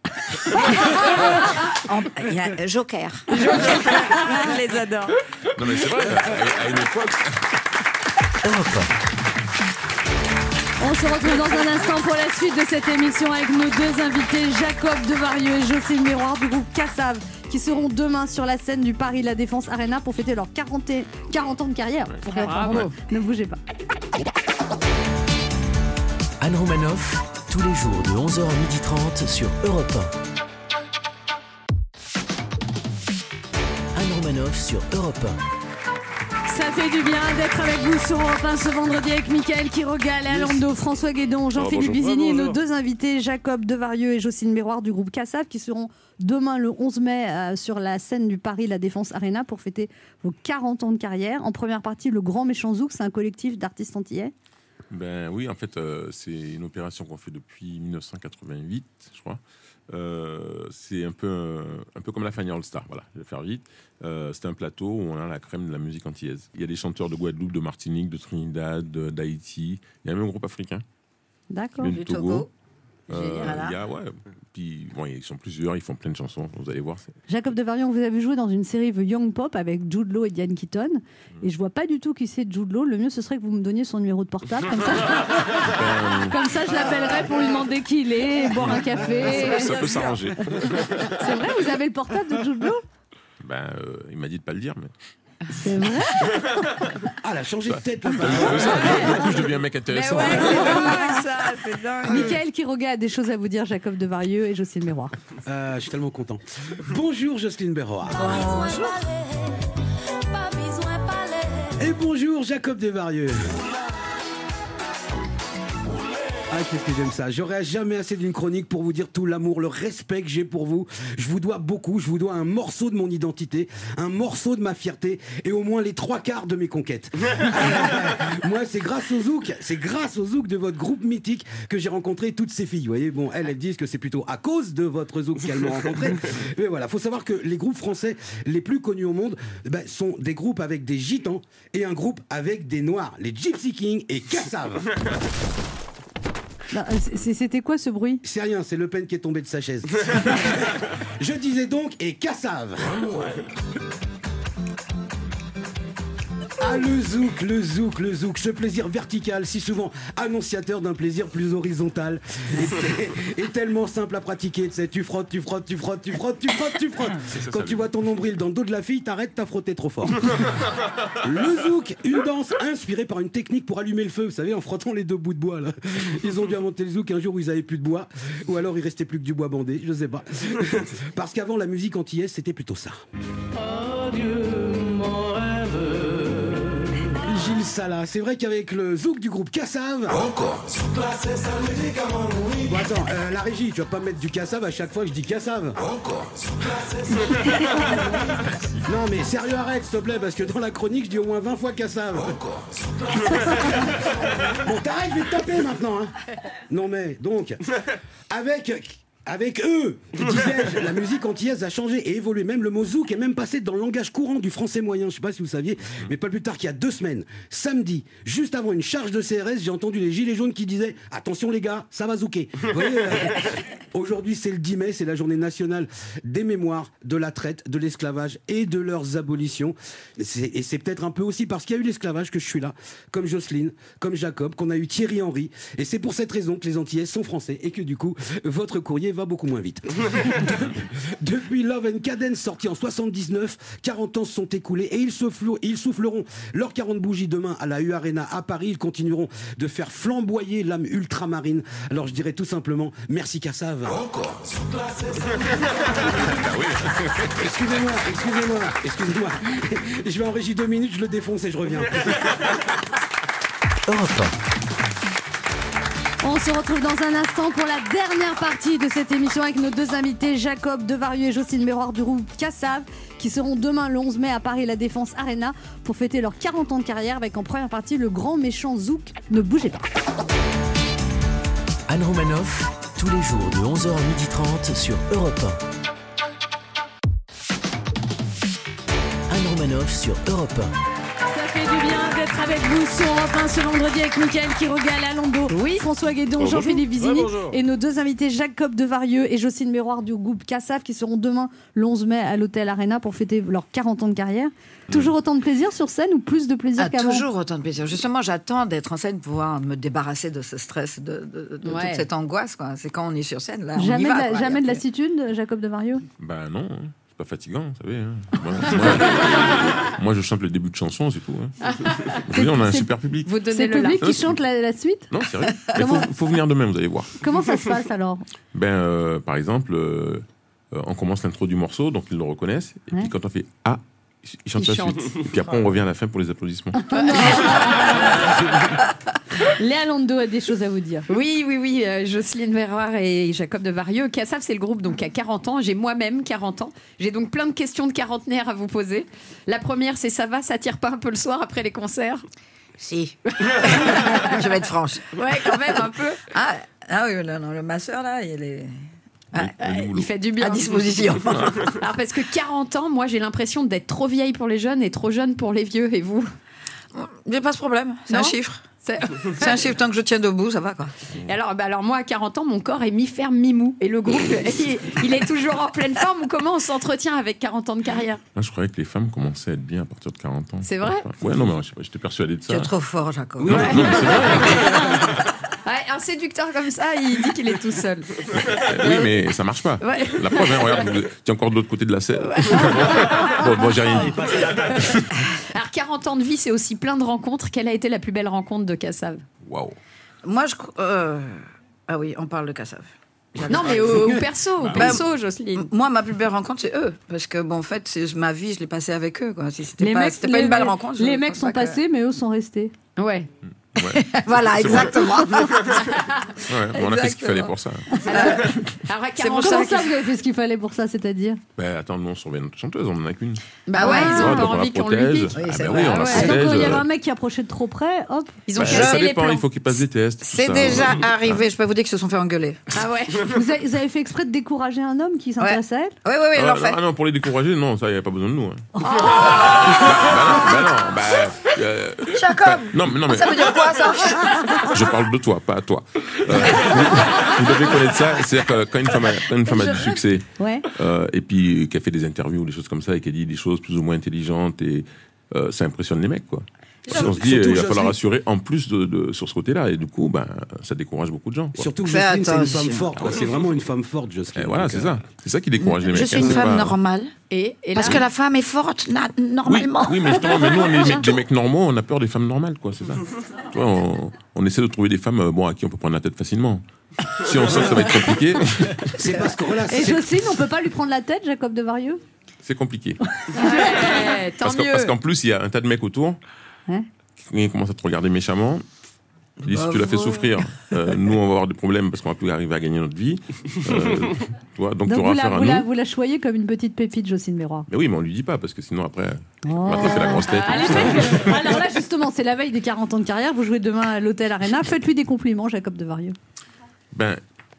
en- Il y a Joker. Je les adore. Non, mais c'est vrai, à, à une époque. Europe On se retrouve dans un instant pour la suite de cette émission avec nos deux invités, Jacob Devarieux et Jocelyne Miroir du groupe Cassav, qui seront demain sur la scène du Paris La Défense Arena pour fêter leurs quarante, quarante ans de carrière. Ouais. Bravo. Ne bougez pas. Anne Romanoff, tous les jours de onze heures à midi trente sur Europe un. Anne Romanoff sur Europe un. Ça fait du bien d'être avec vous sur Europe un ce vendredi avec Mickaël Quiroga, Léa Lando, François Guédon, Jean-Philippe Oh, Bizini et nos bonjour. deux invités, Jacob Devarieux et Jocelyne Miroir du groupe Cassav, qui seront demain le onze mai euh, sur la scène du Paris La Défense Arena pour fêter vos quarante ans de carrière. En première partie, le Grand Méchant Zouk, c'est un collectif d'artistes antillais. Ben oui, en fait, euh, c'est une opération qu'on fait depuis mille neuf cent quatre-vingt-huit, je crois. Euh, c'est un peu, un peu comme la Fania All Star, voilà, je vais faire vite. Euh, c'est un plateau où on a la crème de la musique antillaise. Il y a des chanteurs de Guadeloupe, de Martinique, de Trinidad, de- d'Haïti. Il y a même un groupe africain. D'accord. Le Du Togo. Togo. Euh, Voilà. il y a, ouais. Puis, bon, ils sont plusieurs, ils font plein de chansons, vous allez voir. c'est- Jacob Devarieux, vous avez joué dans une série The Young Pop avec Jude Law et Diane Keaton. Et je vois pas du tout qui c'est Jude Law. Le mieux, ce serait que vous me donniez son numéro de portable. Comme ça, comme ça je l'appellerai pour lui demander qui il est, boire un café. Ça, ça peut s'arranger. C'est vrai, vous avez le portable de Jude Law? Ben, euh, il m'a dit de pas le dire, mais. C'est vrai? Ah, elle a changé de tête. là. T'as vu ça Du coup, je deviens un mec intéressant. Mais ouais, c'est dingue ça, c'est dingue. Mickaël Quiroga a des choses à vous dire, Jacob Devarieux et Jocelyne Miroir. Euh, je suis tellement content. Bonjour Jocelyne Miroir. Et bonjour Jacob Devarieux. Ah, qu'est-ce que j'aime ça. J'aurais jamais assez d'une chronique pour vous dire tout l'amour, le respect que j'ai pour vous. Je vous dois beaucoup. Je vous dois un morceau de mon identité, un morceau de ma fierté et au moins les trois quarts de mes conquêtes. Moi, c'est grâce au zouk, c'est grâce au zouk de votre groupe mythique que j'ai rencontré toutes ces filles. Vous voyez, bon, elles, elles disent que c'est plutôt à cause de votre zouk qu'elles m'ont rencontré. Mais voilà, faut savoir que les groupes français les plus connus au monde ben, sont des groupes avec des gitans et un groupe avec des noirs, les Gypsy Kings et Cassav. Non, c'est- C'était quoi ce bruit? C'est rien, c'est Le Pen qui est tombé de sa chaise. Je disais donc, et Cassav. Ah, le zouk, le zouk, le zouk, ce plaisir vertical, si souvent annonciateur d'un plaisir plus horizontal, et, et tellement simple à pratiquer. Tu sais, tu frottes, tu frottes, tu frottes, tu frottes, tu frottes, tu frottes. ça, Quand ça tu lui. vois ton nombril dans le dos de la fille, t'arrêtes, t'as frotté trop fort. Le zouk, une danse inspirée par une technique pour allumer le feu, vous savez, en frottant les deux bouts de bois. Là. Ils ont dû inventer le zouk un jour où ils avaient plus de bois, ou alors il restait plus que du bois bandé, je sais pas. Parce qu'avant, la musique antillaise, c'était plutôt ça. Gilles Sala, c'est vrai qu'avec le zouk du groupe Cassav. Encore. Bon, attends, euh, la régie, tu vas pas mettre du Cassav à chaque fois que je dis Cassav. Encore. Non, mais sérieux, arrête, s'il te plaît, parce que dans la chronique, je dis au moins vingt fois Cassav. Encore. Bon, t'arrêtes, je vais te taper maintenant. Hein. Non, mais donc, avec. Avec eux, disais-je, la musique antillaise a changé et évolué. Même le mot zouk est même passé dans le langage courant du français moyen. Je sais pas si vous saviez, mais pas plus tard qu'il y a deux semaines, samedi, juste avant une charge de C R S, j'ai entendu les gilets jaunes qui disaient « Attention les gars, ça va zouker ». Vous voyez, euh, aujourd'hui, c'est le dix mai, c'est la journée nationale des mémoires de la traite, de l'esclavage et de leurs abolitions. C'est- Et c'est peut-être un peu aussi parce qu'il y a eu l'esclavage que je suis là, comme Jocelyne, comme Jacob, qu'on a eu Thierry Henry. Et c'est pour cette raison que les Antillais sont français et que du coup, votre courrier va beaucoup moins vite. Depuis Love and Cadence sorti en soixante-dix-neuf, quarante ans se sont écoulés et ils, souffleront, ils souffleront leurs quarante bougies demain à la U Arena à Paris. Ils continueront de faire flamboyer l'âme ultramarine. Alors je dirais tout simplement merci Cassav. Encore. Excusez-moi, excusez-moi, excusez-moi. Je vais en régie deux minutes, je le défonce et je reviens. Europe un. On se retrouve dans un instant pour la dernière partie de cette émission avec nos deux invités, Jacob Devarieux et Jocelyne Miroir du groupe Cassav, qui seront demain le onze mai à Paris La Défense Arena pour fêter leurs quarante ans de carrière avec en première partie le grand méchant zouk. Ne bougez pas. Anne Romanoff, tous les jours de onze heures à midi trente sur Europe un. Anne Romanoff sur Europe un. Ça fait du bien d'être avec vous sur Europe un ce vendredi avec Mickaël qui regale à Lando, oui. François Guédon, Bonjour. Jean-Philippe Vizini Ouais, et nos deux invités Jacob Devarieux et Jocelyne Méroir du groupe Cassav qui seront demain le onze mai à l'Hôtel Arena pour fêter leurs quarante ans de carrière. Toujours autant de plaisir sur scène ou plus de plaisir Ah, qu'avant? toujours autant de plaisir. Justement, j'attends d'être en scène pour pouvoir me débarrasser de ce stress, de, de- de Ouais. toute cette angoisse. Quoi. C'est quand on est sur scène, là, on y Jamais, va, de, la- quoi. jamais Il de y a- lassitude, Jacob Devarieux? Ben non, hein. C'est pas fatigant, vous savez. hein. Moi, moi- moi, je chante le début de chanson, c'est tout. hein. Vous voyez, on a un C'est- super public. Vous donnez C'est le le là. public là. qui chante la, la suite? Non, sérieux. Il faut, faut venir demain, vous allez voir. Comment ça se passe alors? Ben, euh, par exemple, euh, euh, on commence l'intro du morceau, donc ils le reconnaissent. Et Ouais. puis quand on fait Ah, ils chantent Ils la chantent. suite. Et puis après, on revient à la fin pour les applaudissements. Léa Lando a des choses à vous dire. Oui, oui, oui, euh, Jocelyne Méroir et Jacob Devarieux. Cassav, c'est le groupe donc à quarante ans. J'ai moi-même quarante ans. J'ai donc plein de questions de quarantenaires à vous poser. La première, c'est ça va, ça tire pas un peu le soir après les concerts? Si. Je vais être franche. Ouais, quand même un peu. Ah, ah oui, non, non, le masseur, là, il est... Ah, Il fait du bien. à disposition. Alors parce que quarante ans, moi j'ai l'impression d'être trop vieille pour les jeunes et trop jeune pour les vieux. Et vous? J'ai pas ce problème, c'est Non un chiffre. C'est- C'est un chiffre, tant que je tiens debout, ça va, quoi. Et alors, bah alors moi à quarante ans, mon corps est mi-ferme, mi-mou. Et le groupe, il, il est toujours en pleine forme. Ou comment on s'entretient avec quarante ans de carrière? Moi, je croyais que les femmes commençaient à être bien à partir de quarante ans. C'est vrai? Ouais, non, mais je sais pas, j'étais persuadé de ça. Tu es trop fort, Jacob. Non, non, mais c'est vrai. Ouais, un séducteur comme ça, il dit qu'il est tout seul. Oui, mais ça marche pas. Ouais. La preuve, hein, regarde, tu es encore de l'autre côté de la scène. Bon, bon, j'ai rien dit. Alors quarante ans de vie, c'est aussi plein de rencontres. Quelle a été la plus belle rencontre de Cassav? Waouh. Moi, je... euh, Ah oui, on parle de Cassav. Non, mais au, au perso, au Bah, perso, Jocelyne. Moi, ma plus belle rencontre, c'est eux. Parce que, bon, en fait, c'est- ma vie, je l'ai passée avec eux. Quoi. Si c'était Les pas, mecs, c'était pas les- une belle rencontre. je Les pense mecs pas sont que- passés, mais eux sont restés. Ouais. Ouais. Voilà, C'est exactement. Ouais, on a fait ce qu'il fallait pour ça. Alors à C'est quarante pour Comment ça ça, vous avez fait ce qu'il fallait pour ça, c'est-à-dire? Ben, attends, nous, on surveille notre chanteuse, on en a qu'une. Bah ouais, ils ont Ouais, pas donc on la envie qu'on lui protège. pique. Oui, Ah c'est ben vrai. oui, on Ah la ouais. Donc protège. il y avait euh, un mec qui approchait de trop près, hop. Ils ont bah, cassé ça les dépend, plans. il faut qu'ils passent des tests. tout C'est ça. déjà arrivé. Je peux vous dire qu'ils se sont fait engueuler. Ah ouais. Vous avez, vous avez fait exprès de décourager un homme qui s'intéresse à elle? Oui, oui, oui, ils Ah, l'ont non, fait. ah non, pour les décourager, non, ça, il n'y a pas besoin de nous. hein. bah, bah non, bah non, bah, euh, Jacob, non, mais, non, mais ça veut dire quoi, ça? je parle de toi, pas à toi. Euh, vous, vous devez connaître ça, c'est-à-dire que quand une femme a, quand une femme a du succès, Ouais. euh, et puis qu'elle fait des interviews, des choses comme ça, et qu'elle dit des choses plus ou moins intelligentes, et euh, ça impressionne les mecs, quoi. On se dit, Surtout, euh, il va falloir Jocelyne. assurer en plus de, de- sur ce côté-là, et du coup, ben, ça décourage beaucoup de gens. Quoi. Surtout que Fais Jocelyne, c'est une attention. femme forte. quoi. C'est vraiment une femme forte, Jocelyne. Et voilà, Donc, c'est euh, ça. C'est ça qui décourage les mecs. Je suis hein, une c'est femme pas- normale. Et, et là, Parce que la femme est forte, na- Oui, normalement. oui, mais justement, mais nous, on est des mecs, des mecs normaux, on a peur des femmes normales, quoi, c'est ça. Tu vois, on, on essaie de trouver des femmes euh, bon, à qui on peut prendre la tête facilement. Si on sent que ça va être compliqué, C'est parce que voilà, Et c'est- Jocelyne, on peut pas lui prendre la tête, Jacob Devarieux? c'est compliqué. ouais, tant Parce que- mieux. parce qu'en plus, il y a un tas de mecs autour Ouais. qui commencent à te regarder méchamment. Ils disent, Bah, si tu l'as fait ouais. souffrir, euh, nous, on va avoir des problèmes parce qu'on va plus arriver à gagner notre vie. Euh, tu vois, donc, tu Donc auras vous la, affaire à vous, la, nous. vous la choyez comme une petite pépite, Jocelyne Méroir. Mais oui, mais on lui dit pas parce que sinon, après, Oh. après c'est la grosse tête. Allez, faites-le. Alors là, justement, c'est la veille des quarante ans de carrière. Vous jouez demain à l'Hôtel Arena. Faites-lui des compliments, Jacob Devarieux. Ben,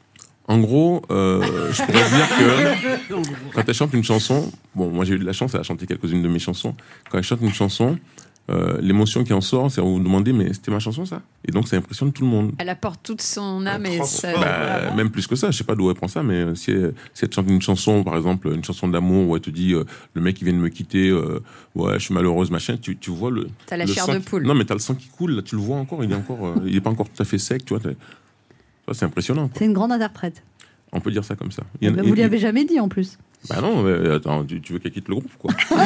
en gros, euh, je pourrais dire que quand elle chante une chanson, bon, moi j'ai eu de la chance, elle a chanté quelques-unes de mes chansons. Quand elle chante une chanson, euh, l'émotion qui en sort, c'est vous vous demandez, mais c'était ma chanson ça? Et donc ça impressionne tout le monde. Elle apporte toute son âme et sa... Bah, même plus que ça, je sais pas d'où elle prend ça, mais si elle, si elle te chante une chanson, par exemple, une chanson d'amour où elle te dit euh, le mec qui vient de me quitter, euh, ouais, je suis malheureuse, machin, tu, tu vois le. T'as la le chair sang de qui- poule. Non, mais t'as le sang qui coule, là, tu le vois encore, il est encore, euh, il est pas encore tout à fait sec, tu vois. t'as- ça, c'est impressionnant. Quoi. C'est une grande interprète. On peut dire ça comme ça. Il y en a- Bah, il- vous lui avez jamais dit en plus. Bah non, mais attends, tu, tu veux qu'elle quitte le groupe, quoi. Elle,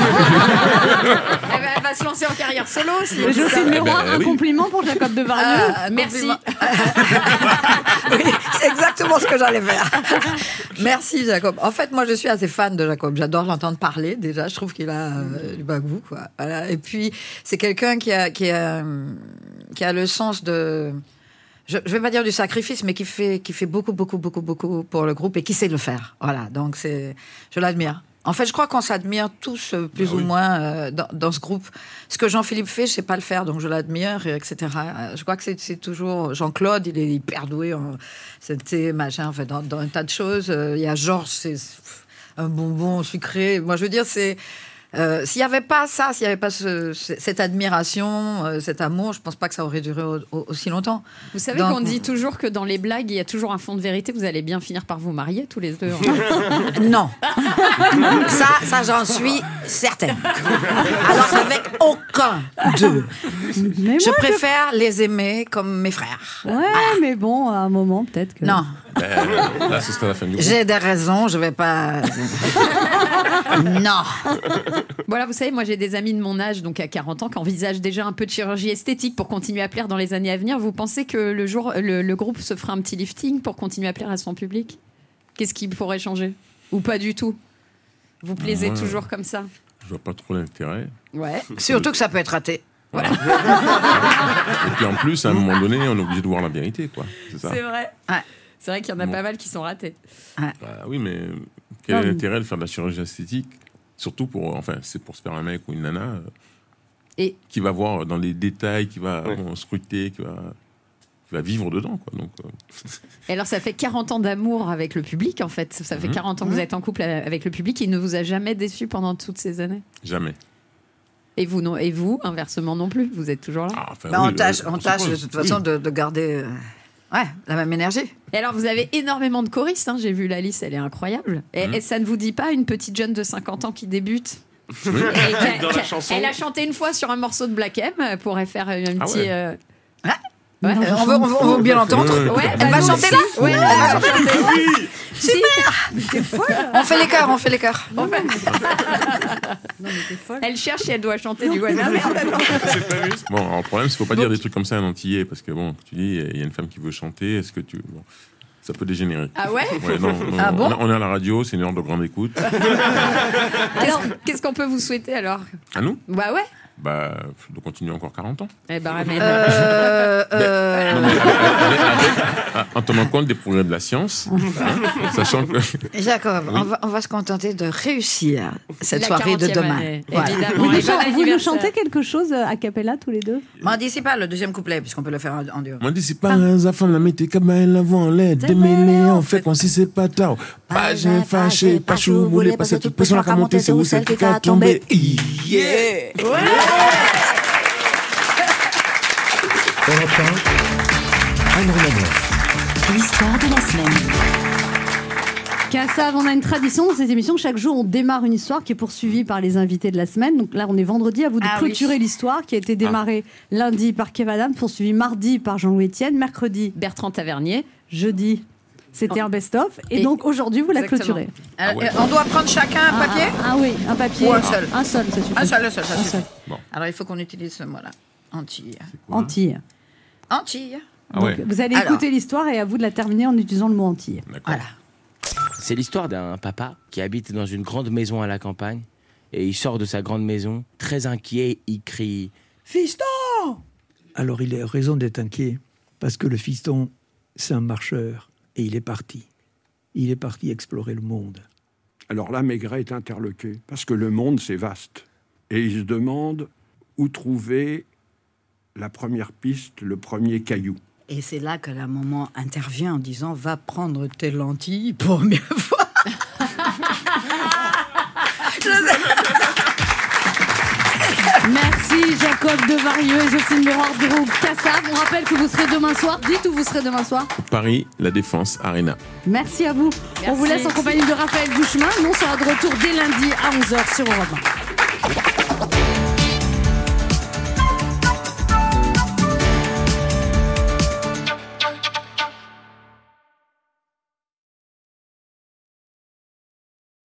va, elle va se lancer en carrière solo aussi. Jocelyne Méroir, ben un oui. compliment pour Jacob Devarieux. Ah, Merci. compliment. Oui, c'est exactement ce que j'allais faire. Merci, Jacob. En fait, moi, je suis assez fan de Jacob. J'adore l'entendre parler, déjà. Je trouve qu'il a euh, du bagou, quoi. Voilà. Et puis, c'est quelqu'un qui a, qui, a, qui a le sens de... Je ne vais pas dire du sacrifice, mais qui fait, qui fait beaucoup, beaucoup, beaucoup, beaucoup pour le groupe et qui sait le faire. Voilà, donc c'est, je l'admire. En fait, je crois qu'on s'admire tous, euh, plus Ah ou oui. moins, euh, dans, dans ce groupe. Ce que Jean-Philippe fait, je ne sais pas le faire, donc je l'admire, et cetera. Euh, Je crois que c'est, c'est toujours... Jean-Claude, il est hyper doué en c'était machin, en fait, dans, dans un tas de choses. Euh, Il y a Georges, c'est un bonbon sucré. Moi, je veux dire, c'est... Euh, s'il n'y avait pas ça, s'il n'y avait pas ce, ce- cette admiration, euh, cet amour, je ne pense pas que ça aurait duré au- au- aussi longtemps. Vous savez Donc- qu'on dit toujours que dans les blagues, il y a toujours un fond de vérité. Vous allez bien finir par vous marier tous les deux. hein. Non. Ça, ça j'en suis certaine. Alors avec aucun d'eux. Mais Je moi, préfère les aimer comme mes frères. Ouais, mais bon, à un moment, peut-être que. Non. Ben, là, ce serait la fin du groupe. J'ai des raisons, je vais pas. Non. Voilà, vous savez, moi j'ai des amis de mon âge, donc à quarante ans, qui envisagent déjà un peu de chirurgie esthétique pour continuer à plaire dans les années à venir. Vous pensez que le jour, le, le groupe se fera un petit lifting pour continuer à plaire à son public? Qu'est-ce qui pourrait changer? Ou pas du tout? Vous plaisez Ouais. toujours comme ça? Je vois pas trop l'intérêt. Ouais. Surtout que ça peut être raté. Et puis en plus, à un moment donné, on est obligé de voir la vérité, quoi. C'est ça. C'est vrai. C'est vrai qu'il y en a pas mal qui sont ratés. Bah oui, mais quel Non, est mais- l'intérêt de faire de la chirurgie esthétique? Surtout pour, enfin, c'est pour se faire un mec ou une nana euh, Et- qui va voir dans les détails, qui va bon, scruter, qui va, qui va vivre dedans, quoi. Donc, euh, Et alors, ça fait quarante ans d'amour avec le public, en fait. Ça fait Mhm. quarante ans que vous êtes en couple avec le public. Il ne vous a jamais déçu pendant toutes ces années? jamais. Et vous, non, et vous, inversement non plus, vous êtes toujours là. enfin, Bah, on tâche, on tâche de toute façon de, de garder euh, ouais, la même énergie. Et alors, vous avez énormément de choristes, hein. J'ai vu la liste, elle est incroyable. Et, Mhm. et ça ne vous dit pas une petite jeune de cinquante ans qui débute? Oui. Et qui a- Dans qui la a- chanson. Elle a chanté une fois sur un morceau de Black M, elle pourrait faire un Ah petit. ouais. euh, Ouais, euh, on, veut, on, veut, on veut bien l'entendre. Ouais, Elle bah, va nous chanter aussi. là Ouais, elle va chanter. Oui. Super. T'es folle. On fait les chœurs, on fait les chœurs. Elle cherche si elle doit chanter du Guana. Merde, attends. Bon, alors, le problème, c'est qu'il ne faut pas dire des trucs comme ça à un Antillais, parce que bon, tu dis, il y a une femme qui veut chanter, est-ce que tu. Bon, ça peut dégénérer. Ah ouais non, non, Ah non, bon on, est- on est à la radio, c'est une heure de grande écoute. Alors, qu'est-ce qu'on peut vous souhaiter alors? À nous Bah ouais. Bah, de continuer encore quarante ans. Eh ben, ramène. Euh, euh, Non, mais avec- avec- avec- en tenant compte des progrès de la science, hein, sachant que. Jacob, Oui. on, va, on va se contenter de réussir cette La soirée de quarantième demain. année, Voilà. évidemment. Vous, nous Et bon chan- vous nous anniversaire. chantez quelque chose euh, a cappella tous les deux? M'en dis pas le deuxième couplet, puisqu'on peut le faire en, en duo. Moi, dis, c'est pas un enfant, la mettez comme elle la voit en l'air. Démêlé, on fait comme si c'est pas tard. Pas gêné, fâché, pas chou, voulez passer toute pression, la monter, c'est où celle qui a tombé. Yeah! Europe un, Anne Romanoff. L'histoire de la semaine. Kassav, on a une tradition dans ces émissions. Chaque jour, on démarre une histoire qui est poursuivie par les invités de la semaine. Donc là, on est vendredi. À vous de Ah clôturer oui. l'histoire qui a été démarrée lundi par Kev Adams, poursuivie mardi par Jean-Louis Etienne, mercredi Bertrand Tavernier, jeudi. C'était un best-of. Et, Et- donc aujourd'hui, vous la Exactement. clôturez. Euh, euh, On doit prendre chacun un Ah, papier ah, ah oui, un papier. Ou un seul Un seul, ça suffit. Un seul, un seul, ça Un suffit. seul. Bon. Alors il faut qu'on utilise ce mot-là. Antille. Antille. Antille. Ah ouais. Donc, vous allez Alors. écouter l'histoire et à vous de la terminer en utilisant le mot Antille. Voilà. C'est l'histoire d'un papa qui habite dans une grande maison à la campagne et il sort de sa grande maison très inquiet, il crie « Fiston !» Alors il a raison d'être inquiet, parce que le fiston, c'est un marcheur, et il est parti. Il est parti explorer le monde. Alors là, Maigret est interloqué, parce que le monde, c'est vaste. Et il se demande où trouver la première piste, le premier caillou. Et c'est là que la maman intervient en disant « Va prendre tes lentilles pour mieux voir ». Merci Jacob Devarieux et Jocelyne Miroir du groupe Kassav. On rappelle que vous serez demain soir. Dites où vous serez demain soir. Paris, la Défense Arena. Merci à vous. On vous laisse en compagnie de Raphaël Duchemin. Nous, on sera de retour dès lundi à onze heures sur Europe un.